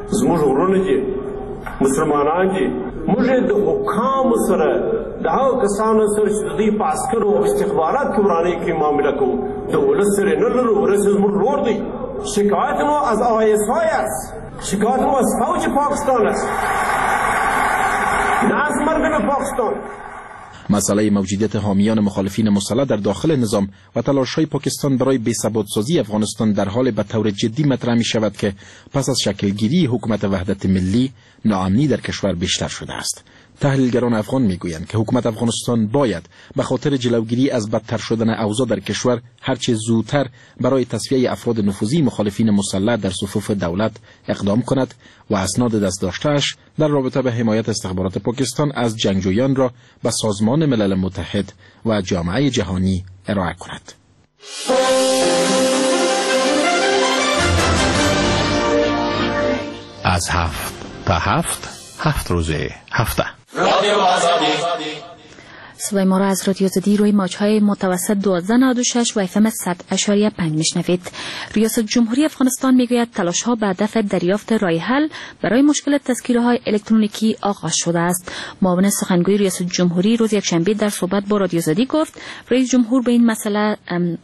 زموږ ورونه دي مسلمانان دي موږ د حکام سره د هغو کسانو سره چې د دوی په عسکرو او استخبارات کې ورانۍ کې معامله کوو د ولس سره نه لرو ولس زموږ ورور دی شکایت ما از ISI است شکایت ما از فوج پاکستان است نه از مردم پاکستان. مسئله موجودیت حامیان مخالفین مسلح در داخل نظام و تلاش‌های پاکستان برای بی‌ثبات‌سازی افغانستان در حال به طور جدی مطرح می‌شود که پس از شکلگیری حکومت وحدت ملی ناامنی در کشور بیشتر شده است. تحلیلگران افغان میگویند که حکومت افغانستان باید به خاطر جلوگیری از بدتر شدن اوضاع در کشور هرچه زودتر برای تصفیه افراد نفوذی مخالفین مسلح در صفوف دولت اقدام کند و اسناد دست‌داشته‌اش در رابطه به حمایت استخبارات پاکستان از جنگجویان را به سازمان ملل متحد و جامعه جهانی ارائه کند. از 7 تا 7 روز هفته رادیو آزادی. صدای ما را از رادیو آزادی روی موج‌های متوسط 1296 و FM 100.5 میشنوید. ریاست جمهوری افغانستان میگوید تلاش‌ها به هدف دریافت راه حل برای مشکل تذکره‌های الکترونیکی آغاز شده است. معاون سخنگوی ریاست جمهوری روز یکشنبه در صحبت با رادیو آزادی گفت رئیس جمهور به این مسئله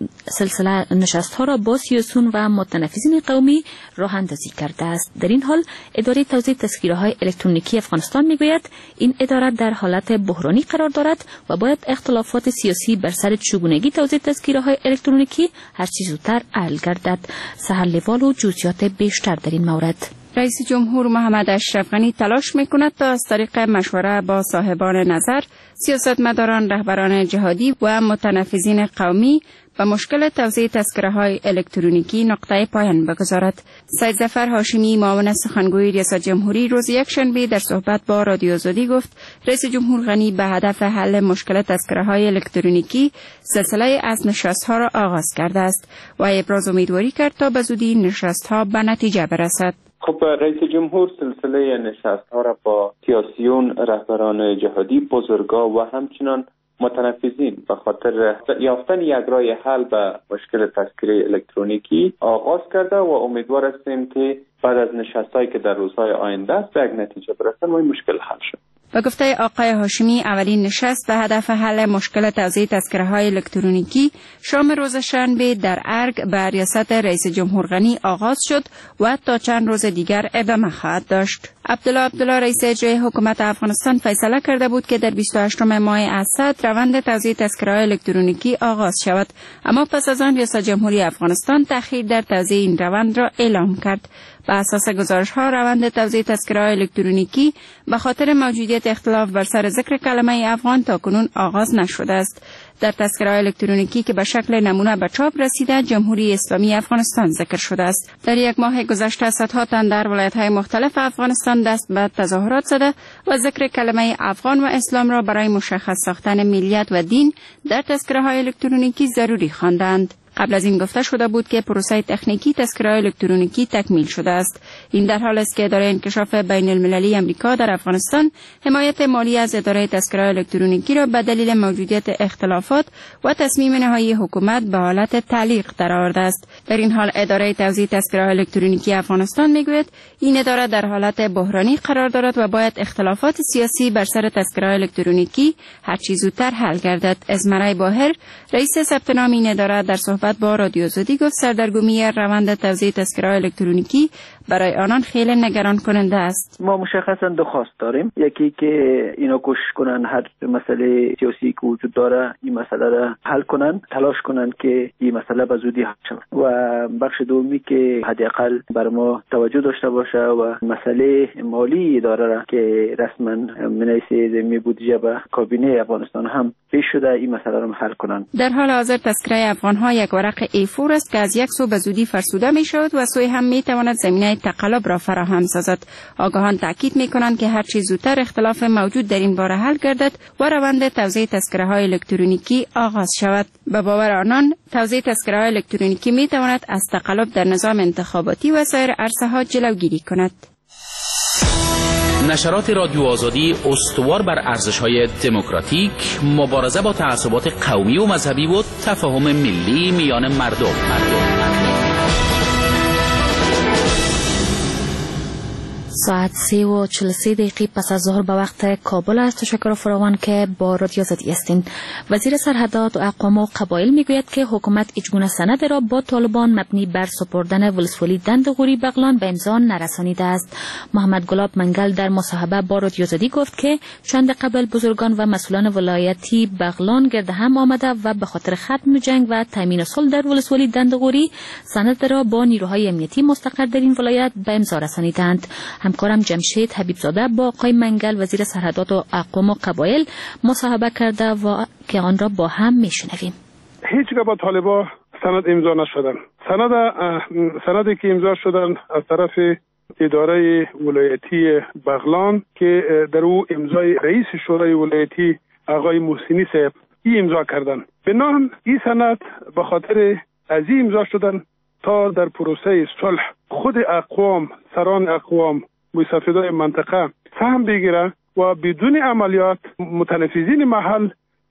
سلسله نشست‌ها را با سیاسیون و متنفذین قومی راه اندازی کرده است. در این حال اداره توزیع تذکره‌های الکترونیکی افغانستان میگوید این اداره در حالت بحرانی قرار دارد و باید اختلافات سیاسی بر سر چگونگی توزیع تذکره‌های الکترونیکی هر چه زودتر حل گردد. سحر لیوال و جزئیات بیشتر در این مورد. رئیس جمهور محمد اشرف غنی تلاش می‌کند تا از طریق مشوره با صاحبان نظر، سیاستمداران، رهبران جهادی و متنفذین قومی و مشکل توزیع تذکره‌های الکترونیکی نقطه پایان بگذارد. سید ظفر هاشمی معاون سخنگوی ریاست جمهوری روز یکشنبه در صحبت با رادیو آزادی گفت رئیس جمهور غنی به هدف حل مشکل تذکره‌های الکترونیکی سلسله از نشست‌ها را آغاز کرده است و ابراز امیدواری کرد تا به زودی نشست‌ها به نتیجه برسد. خب رئیس جمهور سلسله نشست‌ها را با سیاسیون، رهبران جهادی، بزرگا و همچنان متنفذین به خاطر یافتن یک راه حل به مشکل تذکره الکترونیکی آغاز کرده و امیدوار هستیم که بعد از نشستایی که در روزهای آینده است به یک نتیجه برسن و این مشکل حل شد. به گفته آقای هاشمی اولین نشست به هدف حل مشکل توزیع تذکره‌های الکترونیکی شام روز شنبه در ارگ به ریاست رئیس جمهور غنی آغاز شد و تا چند روز دیگر ادامه خواهد داشت. عبدالله رئیس اجرایی حکومت افغانستان فیصله کرده بود که در 28 ماه اسد روند توزیع تذکره‌های الکترونیکی آغاز شود، اما پس از آن ریاست جمهوری افغانستان تأخیر در توزیع این روند را اعلام کرد. بر اساس گزارش‌ها روند توزیع تذکره‌های الکترونیکی به خاطر موجودیت اختلاف بر سر ذکر کلمه افغان تاکنون آغاز نشده است. در تذکره‌های الکترونیکی که به شکل نمونه به چاپ رسیده جمهوری اسلامی افغانستان ذکر شده است. در یک ماه گذشته صدها تن در ولایت‌های مختلف افغانستان دست به تظاهرات زده و ذکر کلمه افغان و اسلام را برای مشخص ساختن ملیت و دین در تذکره‌های الکترونیکی ضروری خواندند. قبل از این گفته شده بود که پروسه تکنیکی تذکره الکترونیکی تکمیل شده است. این در حال است که اداره انکشاف بین المللی امریکا در افغانستان حمایت مالی از اداره تذکره الکترونیکی را به دلیل موجودیت اختلافات و تصمیم نهایی حکومت به حالت تعلیق درآورده است. در این حال اداره توزیع تذکره الکترونیکی افغانستان میگوید این اداره در حالت بحرانی قرار دارد و باید اختلافات سیاسی بر سر تذکره الکترونیکی هر چه زودتر حل گردد. ازمرای باهر رئیس ثبت نام این اداره در صحبت با رادیو آزادی گفت سردرگمی روند توزیع تذکره الکترونیکی برای آنان خیلی نگران کننده است. ما مشخصا دو خواست داریم، یکی که اینا کوشش کنن هر مسئله سیاسی که وجود داره این مسئله را حل کنن، تلاش کنن که این مسئله به زودی حل شود و بخش دومی که حداقل بر ما توجه داشته باشه و مسئله مالی اداره را که رسما من حیث ضمن بودجه به کابینه افغانستان هم پیش شده این مسئله را حل کنن. در حال حاضر تذکره افغان‌ها یک ورق A4 است که از یک سو به زودی فرسوده می شود و سوی هم می تواند زمینه تقلب را فراهم سازد. آگاهان تاکید می کنند که هر چیز زودتر اختلاف موجود در این باره حل گردد و روند توزیع تذکره‌های الکترونیکی آغاز شود. به باور آنان توزیع تذکره‌های الکترونیکی می تواند از تقلب در نظام انتخاباتی و سایر عرصه‌ها جلوگیری کند. نشرات رادیو آزادی استوار بر ارزش‌های دموکراتیک، مبارزه با تعصبات قومی و مذهبی و تفاهم ملی میان مردم. ساعت 3:43 پس از ظهر به وقت کابل است. تشکر فراوان که با رادیو آزادی هستین. وزیر سرحدات و اقوام و قبایل میگوید که حکومت هیچگونه سند را با طالبان مبنی بر سپردن ولسوالی دندغوری بغلان به امضا نرسانیده است. محمد گلاب منگل در مصاحبه با رادیو آزادی گفت که چند قبل بزرگان و مسئولان ولایتی بغلان گرد هم آمده و به خاطر ختم جنگ و تامین صلح در ولسوالی دندغوری سند را با نیروهای امنیتی مستقر در این ولایت به امضا رسانیدند. همکارم جمشید حبیبزاده با آقای منگل وزیر سرحدات و اقوام و قبایل مصاحبه کرده و که آن را با هم میشنویم. هیچگاه با طالبان سند امضا نشدن. سندی که امضا شدن از طرف اداره ولایتی بغلان که در او امضای رئیس شورای ولایتی آقای محسنی صاحب امضا کردن. بنان این سند به خاطر از این امضا شدن تا در پروسه صلح خود اقوام، سران اقوام، مستفیدای منطقه سهم بگیره و بدون عملیات متنفذین محل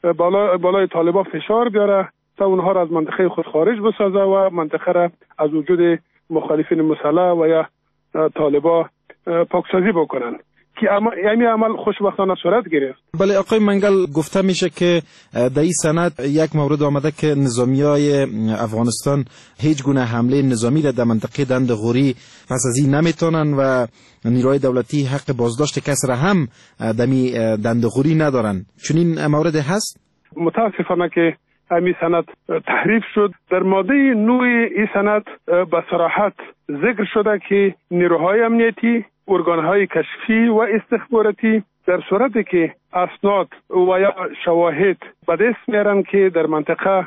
بالای طالبان فشار بیاره تا اونها را از منطقه خود خارج بسازه و منطقه را از وجود مخالفین مسلح و یا طالبان پاکسازی بکنن که یعنی عمل خوشبختانه صورت گرفت. بله آقای منگل، گفته میشه که در این سند یک مورد آمده که نظامیای افغانستان هیچ گونه حمله نظامی را در منطقه دندغوری پس از این نمیتونن و نیروهای دولتی حق بازداشت کس را هم در دندغوری ندارن. چنین مورد هست؟ متاسفانه که همین سند تحریف شد. در ماده 9 این سند به صراحت ذکر شده که نیروهای امنیتی، ارگانهای کشفی و استخباراتی در صورتی که اسناد و یا شواهد به دست میارن که در منطقه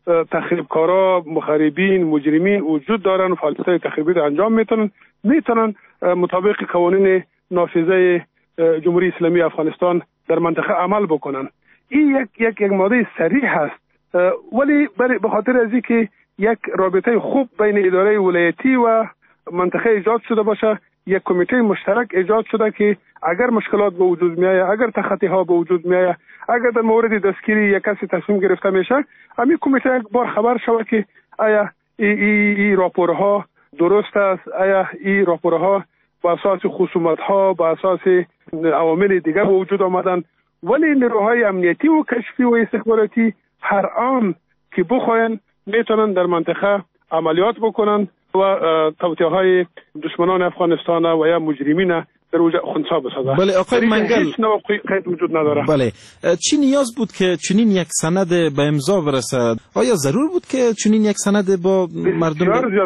تخریبکارا، مخربین، مجرمین وجود دارن و فعالیت‌های تخریبی را انجام میتونن مطابق قوانین نافذه جمهوری اسلامی افغانستان در منطقه عمل بکنن. این یک ماده صریح است، ولی به خاطر از اینکه یک رابطه خوب بین اداره ولایتی و منطقه ایجاد شده باشه، یک کمیته مشترک ایجاد شده که اگر مشکلات به وجود میآید، اگر تخطی ها به وجود میآید، اگر در مورد دستگیری یک کسی تصمیم گرفته میشه، همین کمیته یک بار خبر شود که آیا این راپورها درست است، آیا این راپورها با اساس خصومت ها، با اساس عوامل دیگر به وجود آمدن. ولی نیروهای امنیتی و کشفی و استخباراتی هر آن که بخواین میتونن در منطقه عملیات بکنن و توطئه‌های دشمنان افغانستان و یا مجرمین در اوج خنثی بسازن. بله آقای منگل، هیچ نوع قید وجود نداره. بله، چی نیاز بود که چنین یک سند به امضا برسد؟ آیا ضرور بود که چنین یک سند با مردم بسیار زیاد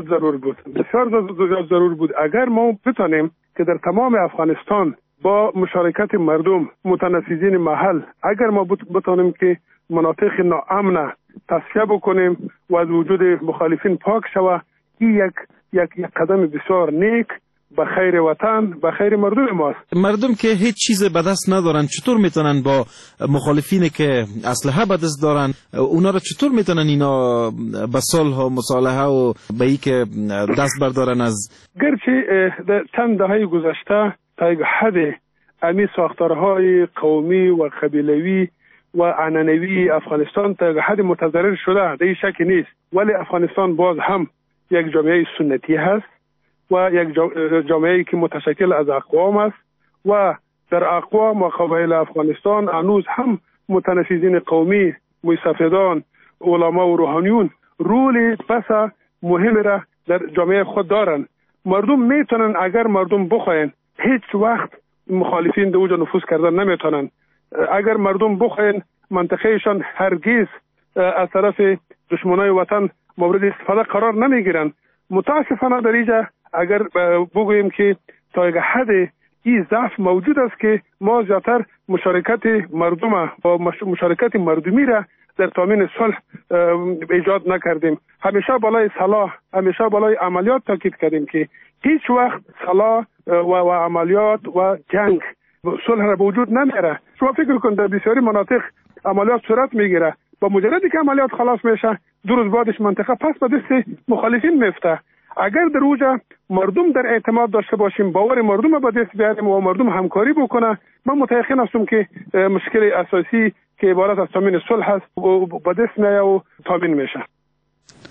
ضرور بود. اگر ما بتونیم که در تمام افغانستان با مشارکت مردم، متنفذین محل، اگر ما بتونیم که مناطق ناامن تصفیه بکنیم و از وجود مخالفین پاک شود، این یک قدم بسیار نیک به خیر وطن، به خیر مردم ماست. مردم که هیچ چیز به دست ندارن چطور میتونن با مخالفینی که اسلحه به دست دارن اونا را چطور میتونن اینا به صلح و مصالحه و به ای که دست بردارن؟ از گرچه در چند دهه گذشته تا یک حد امی ساختارهای قومی و قبیلوی و عنعنوی افغانستان تا یک حد متضرر شده، در این شک نیست، ولی افغانستان باز هم یک جامعه سنتی هست و یک جامعه که متشکل از اقوام است و در اقوام و قبایل افغانستان هنوز هم متنفذین قومی، مستفیدان، علما و روحانیون رول بس مهم را در جامعه خود دارند. مردم میتونن، اگر مردم بخواین، هیچ وقت مخالفین در اوج نفوذ کردن نمیتونن. اگر مردم بخواین، منطقهشان هرگز از طرف دشمنای وطن مورد استفاده قرار نمیگیرن. متاسفانه در اینجا اگر بگوییم که تا یک حد این ضعف موجود است که ما زیادتر مشارکت مردم و مشارکت مردمی را در تامین صلح ایجاد نکردیم. همیشه بالای صلاح، همیشه بالای عملیات تاکید کردیم که هیچ وقت صلاح و عملیات و جنگ صلح را به وجود نمیاره. شما فکر کن در بسیاری مناطق عملیات صورت میگیره، با مجردی که عملیات خلاص میشه 2 روز بعدش منطقه پس به دست مخالفین میفته. اگر در اوجا مردم در اعتماد داشته باشیم، باور مردم به دست بیاریم و مردم همکاری بکنه، من متأکد هستم که مشکل اساسی که عبارت از تامین صلح است به دست میاد و تامین میشه.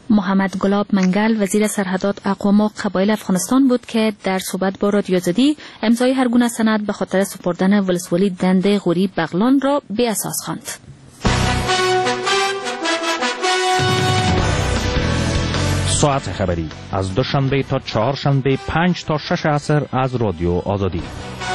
محمد گلاب منگل وزیر سرحدات اقوام و قبایل افغانستان بود که در صحبت با رادیو آزادی امضای هر گونه سند به خاطر سپردن ولسوالی دنده غوری بغلان را بی اساس خواند. ساعت خبری از دوشنبه تا چهارشنبه 5 تا 6 عصر از رادیو آزادی.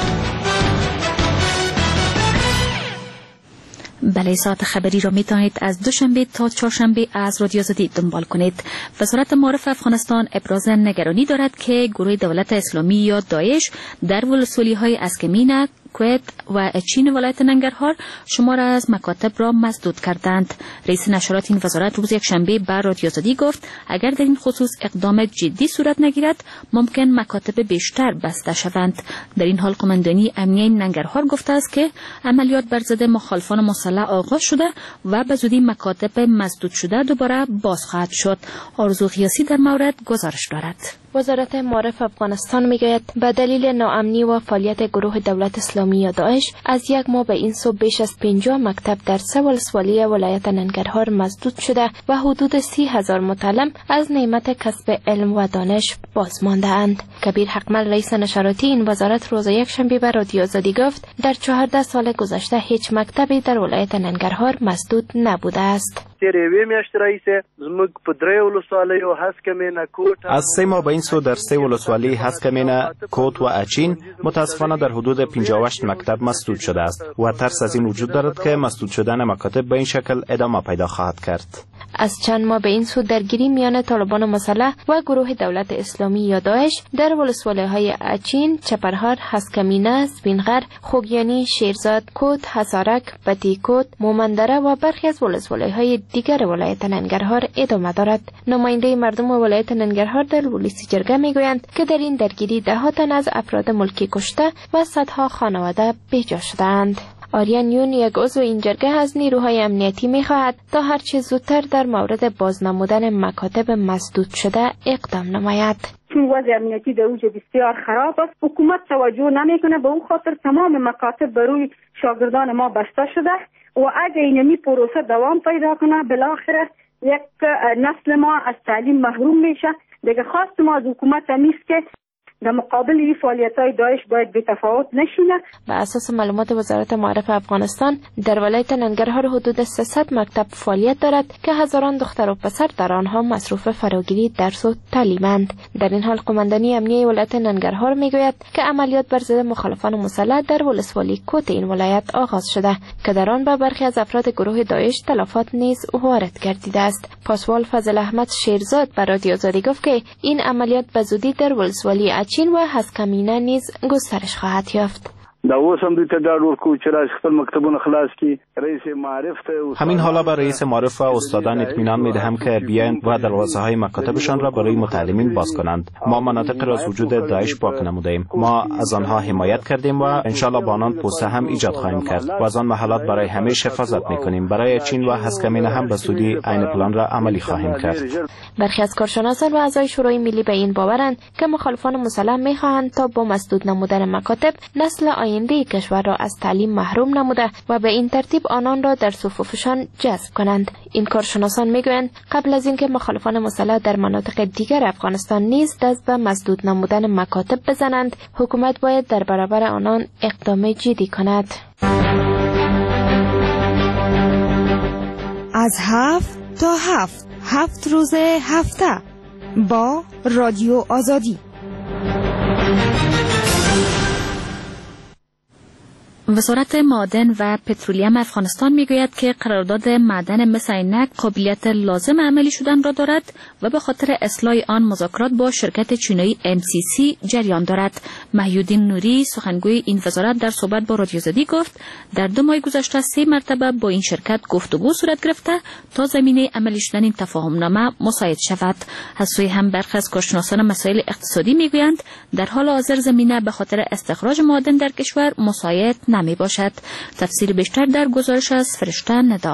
بله، ساعت خبری را می توانید از دوشنبه تا چهارشنبه از رادیو آزادی دنبال کنید. وزارت معارف افغانستان ابراز نگرانی دارد که گروه دولت اسلامی یا داعش در ولسوالی‌های اسکمینه، کویت و چین ولایت ننگرهار شمار از مکاتب را مسدود کردند. رئیس نشرات این وزارت روز یکشنبه بر رادیو آزادی گفت اگر در این خصوص اقدام جدی صورت نگیرد ممکن مکاتب بیشتر بسته شوند. در این حال قماندانی امنیه ننگرهار گفته است که عملیات بر ضد مخالفان مسلح آغاز شده و به زودی مکاتب مسدود شده دوباره باز خواهد شد. آرزو غیاسی در مورد گزارش دارد. وزارت معارف افغانستان میگوید به دلیل ناامنی و فعالیت گروه دولت اسلامی یا داعش از یک ماه به این سو بیش از 50 مکتب در 3 ولسوالی ولایت ننگرهار مسدود شده و حدود 30,000 متعلم از نعمت کسب علم و دانش باز مانده اند. کبیر حقمل رئیس نشراتی این وزارت روز یکشنبه به رادیو آزادی گفت در 14 سال گذشته هیچ مکتبی در ولایت ننگرهار مسدود نبوده است. از 3 ماه به این سو در 3 ولسوالی هسکمینه، کوت و اچین متاسفانه در حدود 58 مکتب مسدود شده است و ترس از این وجود دارد که مسدود شدن مکاتب به این شکل ادامه پیدا خواهد کرد. از چند ماه به این سو درگیری میان طالبان مسلح و گروه دولت اسلامی یا داعش در ولسوالی‌های اچین، چپرهار، هسکمینه، سپینغر، خوگیانی، شیرزاد، کوت، حصارک، بتیکوت، مومندره و برخی از ولسوالی‌های دیگر ولایت ننگرهار ادامه دارد. نماینده مردم ولایت ننگرهار در ولسی جرگه میگویند که در این درگیری ده تن از افراد ملکی کشته و صدها خانواده بیجا شدند. آریان یون یک عضو این جرگه از نیروهای امنیتی می‌خواهد تا هر چه زودتر در مورد بازنمودن مکاتب مسدود شده اقدام نماید. چون وضع امنیتی در اوج بسیار خراب است، حکومت توجه نمیکنه، به اون خاطر تمام مکاتب بروی شاگردان ما بسته شده و اگه اینمی پروسه دوام پیدا کنه بالاخره یک نسل ما از تعلیم محروم میشه. دیگه خواست ما از حکومت همیست که در مقابل این فعالیت‌های داعش باید بی‌تفاوت نشینه. به اساس معلومات وزارت معارف افغانستان در ولایت ننگرهار حدود 300 مکتب فعالیت دارد که هزاران دختر و پسر در آنها مصروف فراگیری درس و تعلیمند. در این حال قماندانی امنیه ولایت ننگرهار میگوید که عملیات بر ضد مخالفان مسلح در ولسوالی کوت این ولایت آغاز شده که در آن به برخی از افراد گروه داعش تلفات نیز وارد گردیده است. پاسوال فضل احمد شیرزاد بر رادیو آزادی گفت که این عملیات به زودی در ولسوالی چین و هسکمینه نیز گسترش خواهد یافت. همین حالا به رئیس معارف و استادان اطمینان میدهم که بیایند و دروازه‌های مکاتبشان را برای متعلمین باز کنند. ما مناطق را از وجود داعش پاک نمودیم. ما از آنها حمایت کردیم و انشالله با آنان پوسته هم ایجاد خواهیم کرد و از آن محلات برای همه حفاظت میکنیم. برای چین و هسکمینه هم به زودی عین پلان را عملی خواهیم کرد. برخی از کارشناسان و اعضای شورای ملی به این باورند که مخالفان مسلح میخواهند تا با مسدود نمودن مکاتب نسل آینده کشور را از تعلیم محروم نموده و به این ترتیب آنان را در صفوفشان جذب کنند. این کارشناسان میگویند قبل از اینکه مخالفان مسلح در مناطق دیگر افغانستان نیز دست به مسدود نمودن مکاتب بزنند، حکومت باید در برابر آنان اقدام جدی کند. از 7 تا 7 روز هفته با رادیو آزادی. وزارت معادن و پترولیم افغانستان میگوید که قرارداد معدن مس عینک قابلیت لازم عملی شدن را دارد و به خاطر اصلاح آن مذاکرات با شرکت چینی MCC جریان دارد. محیودین نوری سخنگوی این وزارت در صحبت با رادیو آزادی گفت در 2 ماه گذشته 3 مرتبه با این شرکت گفتگو صورت گرفته تا زمینه عملی شدن این تفاهمنامه مساعد شود. از سوی هم برخی از کارشناسان مسائل اقتصادی میگویند در حال حاضر زمینه به خاطر استخراج معادن در کشور مساعد نمی باشد. تفصیل بیشتر در گزارش از فرشته ندا.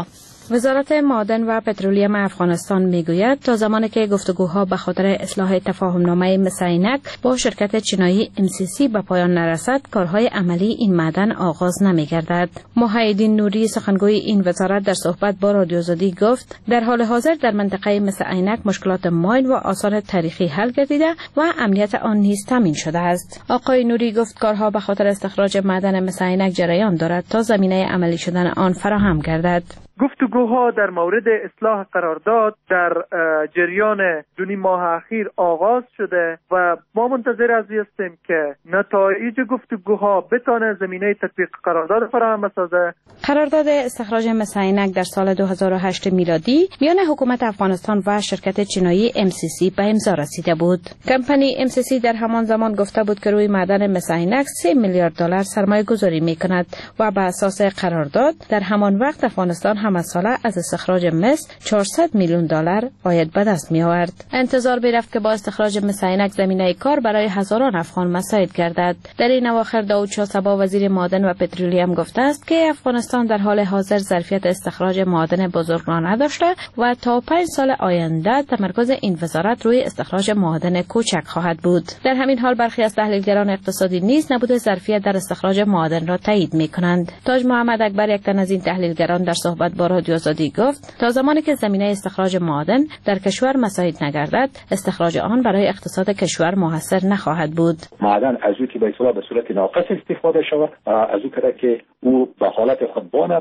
وزارت معادن و پترولیم افغانستان میگوید تا زمانی که گفتگوها به خاطر اصلاح تفاهمنامه مس عینک با شرکت چینایی MCC به پایان نرسد، کارهای عملی این معدن آغاز نمیگردد. محیدین نوری سخنگوی این وزارت در صحبت با رادیو آزادی گفت در حال حاضر در منطقه مس عینک مشکلات ماین و آثار تاریخی حل گردیده و امنیت آن نیز تامین شده است. آقای نوری گفت کارها به خاطر استخراج معدن مس عینک جریان دارد تا زمینه عملی شدن آن فراهم گردد. گفتگوها در مورد اصلاح قرارداد در جریان 2.5 ماه اخیر آغاز شده و ما منتظر هستیم که نتایج گفتگوها بتونه زمینه تطبیق قرارداد فراهم بسازه. قرارداد استخراج مس عینک در سال 2008 میلادی میان حکومت افغانستان و شرکت چینایی MCC به امضا رسیده بود. کمپانی MCC در همان زمان گفته بود که روی معدن مس عینک 3 میلیارد دلار سرمایه گذاری میکند و به اساس قرارداد در همان وقت افغانستان هم ساله از استخراج مس 400 میلیون دلار عاید به دست می آورد. انتظار می‌رفت که با استخراج مس عینک زمینه کار برای هزاران افغان مساعد گردد. در این اواخر داود شاه صبا وزیر معادن و پترولیم گفته است که افغانستان در حال حاضر ظرفیت استخراج معادن بزرگ را نداشته و تا 5 سال آینده تمرکز این وزارت روی استخراج معادن کوچک خواهد بود. در همین حال برخی از تحلیلگران اقتصادی نیز نبود ظرفیت در استخراج معادن را تایید می‌کنند. تاج محمد اکبر یک تن از این تحلیلگران در صحبت با رادیو آزادی گفت تا زمانی که زمینه استخراج معادن در کشور مساعد نگردد، استخراج آن برای اقتصاد کشور موثر نخواهد بود. معدن از او که به اصطلاح به صورت ناقص استفاده شود، از او کرده که او به حالت خود با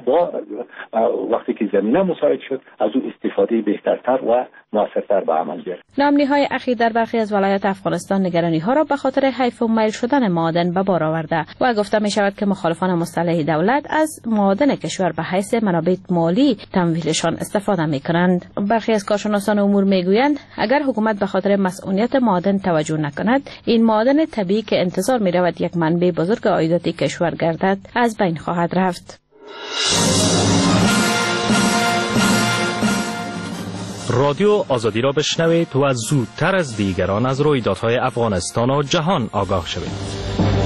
وقتی که زمینه مساعد شد از او استفاده بهترتر و موثرتر به عمل بیارد. نامنی‌های اخیر در برخی از ولایات افغانستان نگرانی‌ها را به خاطر حیف و میل شدن معادن به بار آورده و گفته می‌شود که مخالفان مسلح دولت از معادن کشور به حیث منابع مالی تمویلشان استفاده می‌کنند. برخی از کارشناسان امور می‌گویند اگر حکومت به خاطر مسئولیت معادن توجه نکند، این معادن طبیعی که انتظار می‌رود یک منبع بزرگ عایداتی کشور گردد از بین خواهد رفت. رادیو آزادی را بشنوید و زودتر از دیگران از رویدادهای افغانستان و جهان آگاه شوید.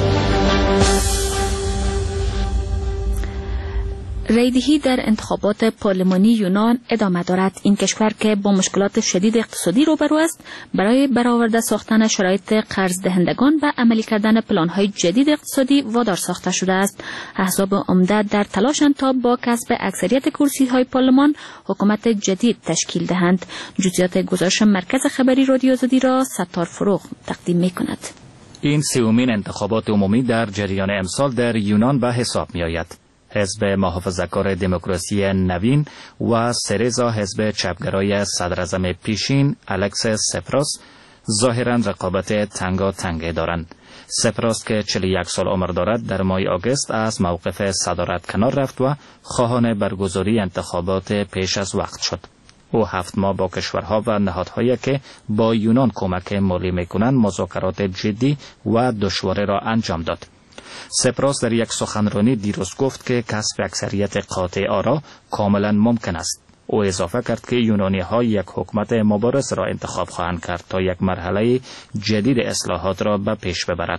ریدهی در انتخابات پارلمانی یونان ادامه دارد. این کشور که با مشکلات شدید اقتصادی روبرو است، برای برآورده ساختن شرایط قرض دهندگان و عملی کردن پلان‌های جدید اقتصادی وادار ساخته شده است. احزاب عمده در تلاشند تا با کسب اکثریت کرسی‌های پارلمان حکومت جدید تشکیل دهند. جزئیات گزارش مرکز خبری رادیو آزادی را ستار فروغ تقدیم می‌کند. این سومین انتخابات عمومی در جریان امسال در یونان به حساب می‌آید. حزب محافظه‌کار دموکراسی نوین و سریزا حزب چپگرای صدراعظم پیشین الکس سپراس ظاهراً رقابت تنگاتنگ دارند. سپراس که 41 سال عمر دارد در ماه آگوست از موقف صدارت کنار رفت و خواهان برگزاری انتخابات پیش از وقت شد. او 7 ماه با کشورها و نهادهایی که با یونان کمک مالی می‌کنند مذاکرات جدی و دشوار را انجام داد. سپراس در یک سخنرانی دیروز گفت که کسب اکثریت قاطع آرا کاملا ممکن است. او اضافه کرد که یونانی‌ها یک حکومت مبارز را انتخاب خواهند کرد تا یک مرحله جدید اصلاحات را به پیش ببرد.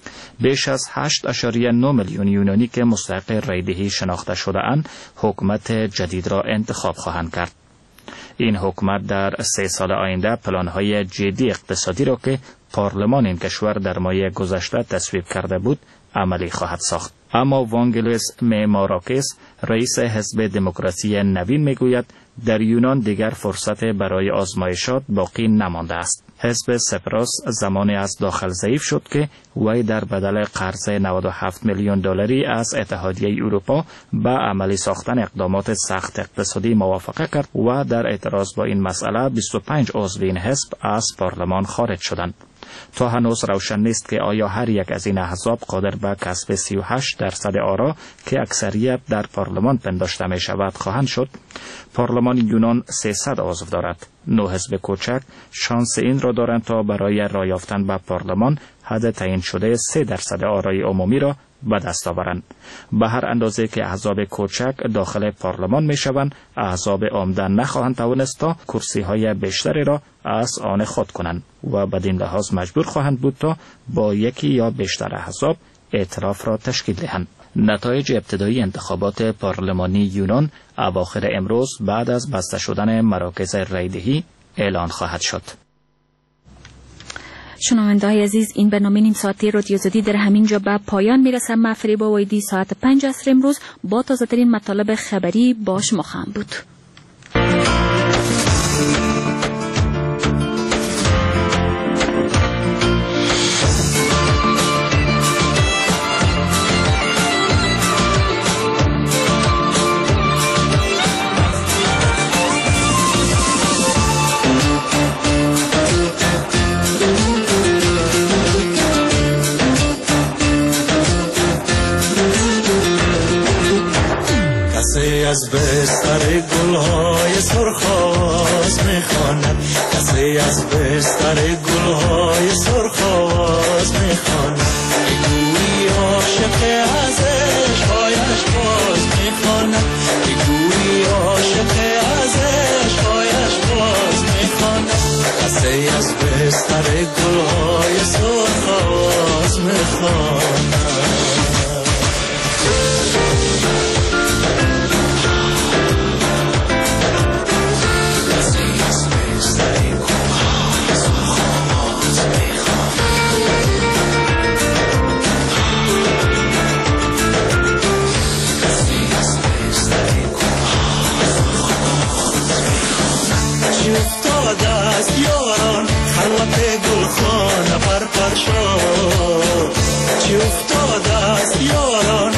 بیش از 8.9 میلیون یونانی که مستحق رایدهی شناخته شده اند حکومت جدید را انتخاب خواهند کرد. این حکومت در 3 سال آینده پلان‌های جدی اقتصادی را که پارلمان این کشور در ماه گذشته تصویب کرده بود عملی خواهد ساخت. اما وانگلوس ماراکس رئیس حزب دموکراسی نوین میگوید در یونان دیگر فرصت برای آزمایشات باقی نمانده است. حزب سپراس زمانی از داخل ضعیف شد که وی در بدل قرض 97 میلیون دلاری از اتحادیه اروپا به عملی ساختن اقدامات سخت اقتصادی موافقه کرد و در اعتراض با این مسئله 25 عضو این حزب از پارلمان خارج شدند. تا هنوز روشن نیست که آیا هر یک از این احزاب قادر به کسب 38% آرا که اکثریت در پارلمان پنداشته می شود خواهند شد. پارلمان یونان 300 عضو دارد. 9 حزب کوچک شانس این را دارند تا برای رای یافتن به پارلمان حد تعیین شده 3% آرای عمومی را به دست آورند. به هر اندازه که احزاب کوچک داخل پارلمان می شوند، احزاب عمده نخواهند توانست تا کرسی های بیشتری را از آن خود کنند و بدین لحاظ مجبور خواهند بود تا با یکی یا بیشتر احزاب ائتلاف را تشکیل دهند. نتایج ابتدایی انتخابات پارلمانی یونان اواخر امروز بعد از بسته شدن مراکز رایدهی اعلان خواهد شد. شنونده‌های عزیز، این برنامه نیم ساعتی رادیو زدی در همین جا به پایان میرسه. من فریبا ویدی ساعت 5 عصر امروز با تازه ترین مطالب خبری با شما خواهم بود. از بستر گلهای سرخاز میخواند، کسی از بستر گلهای سرخاز میخواند، بگویی عاشق از عشقهایش باز میخواند، بگویی عاشق از عشقهایش باز میخواند، کسی از بستر گلهای سرخاز میخواند. خلوت گلخانه پر پر شد، چی افتاده است یاران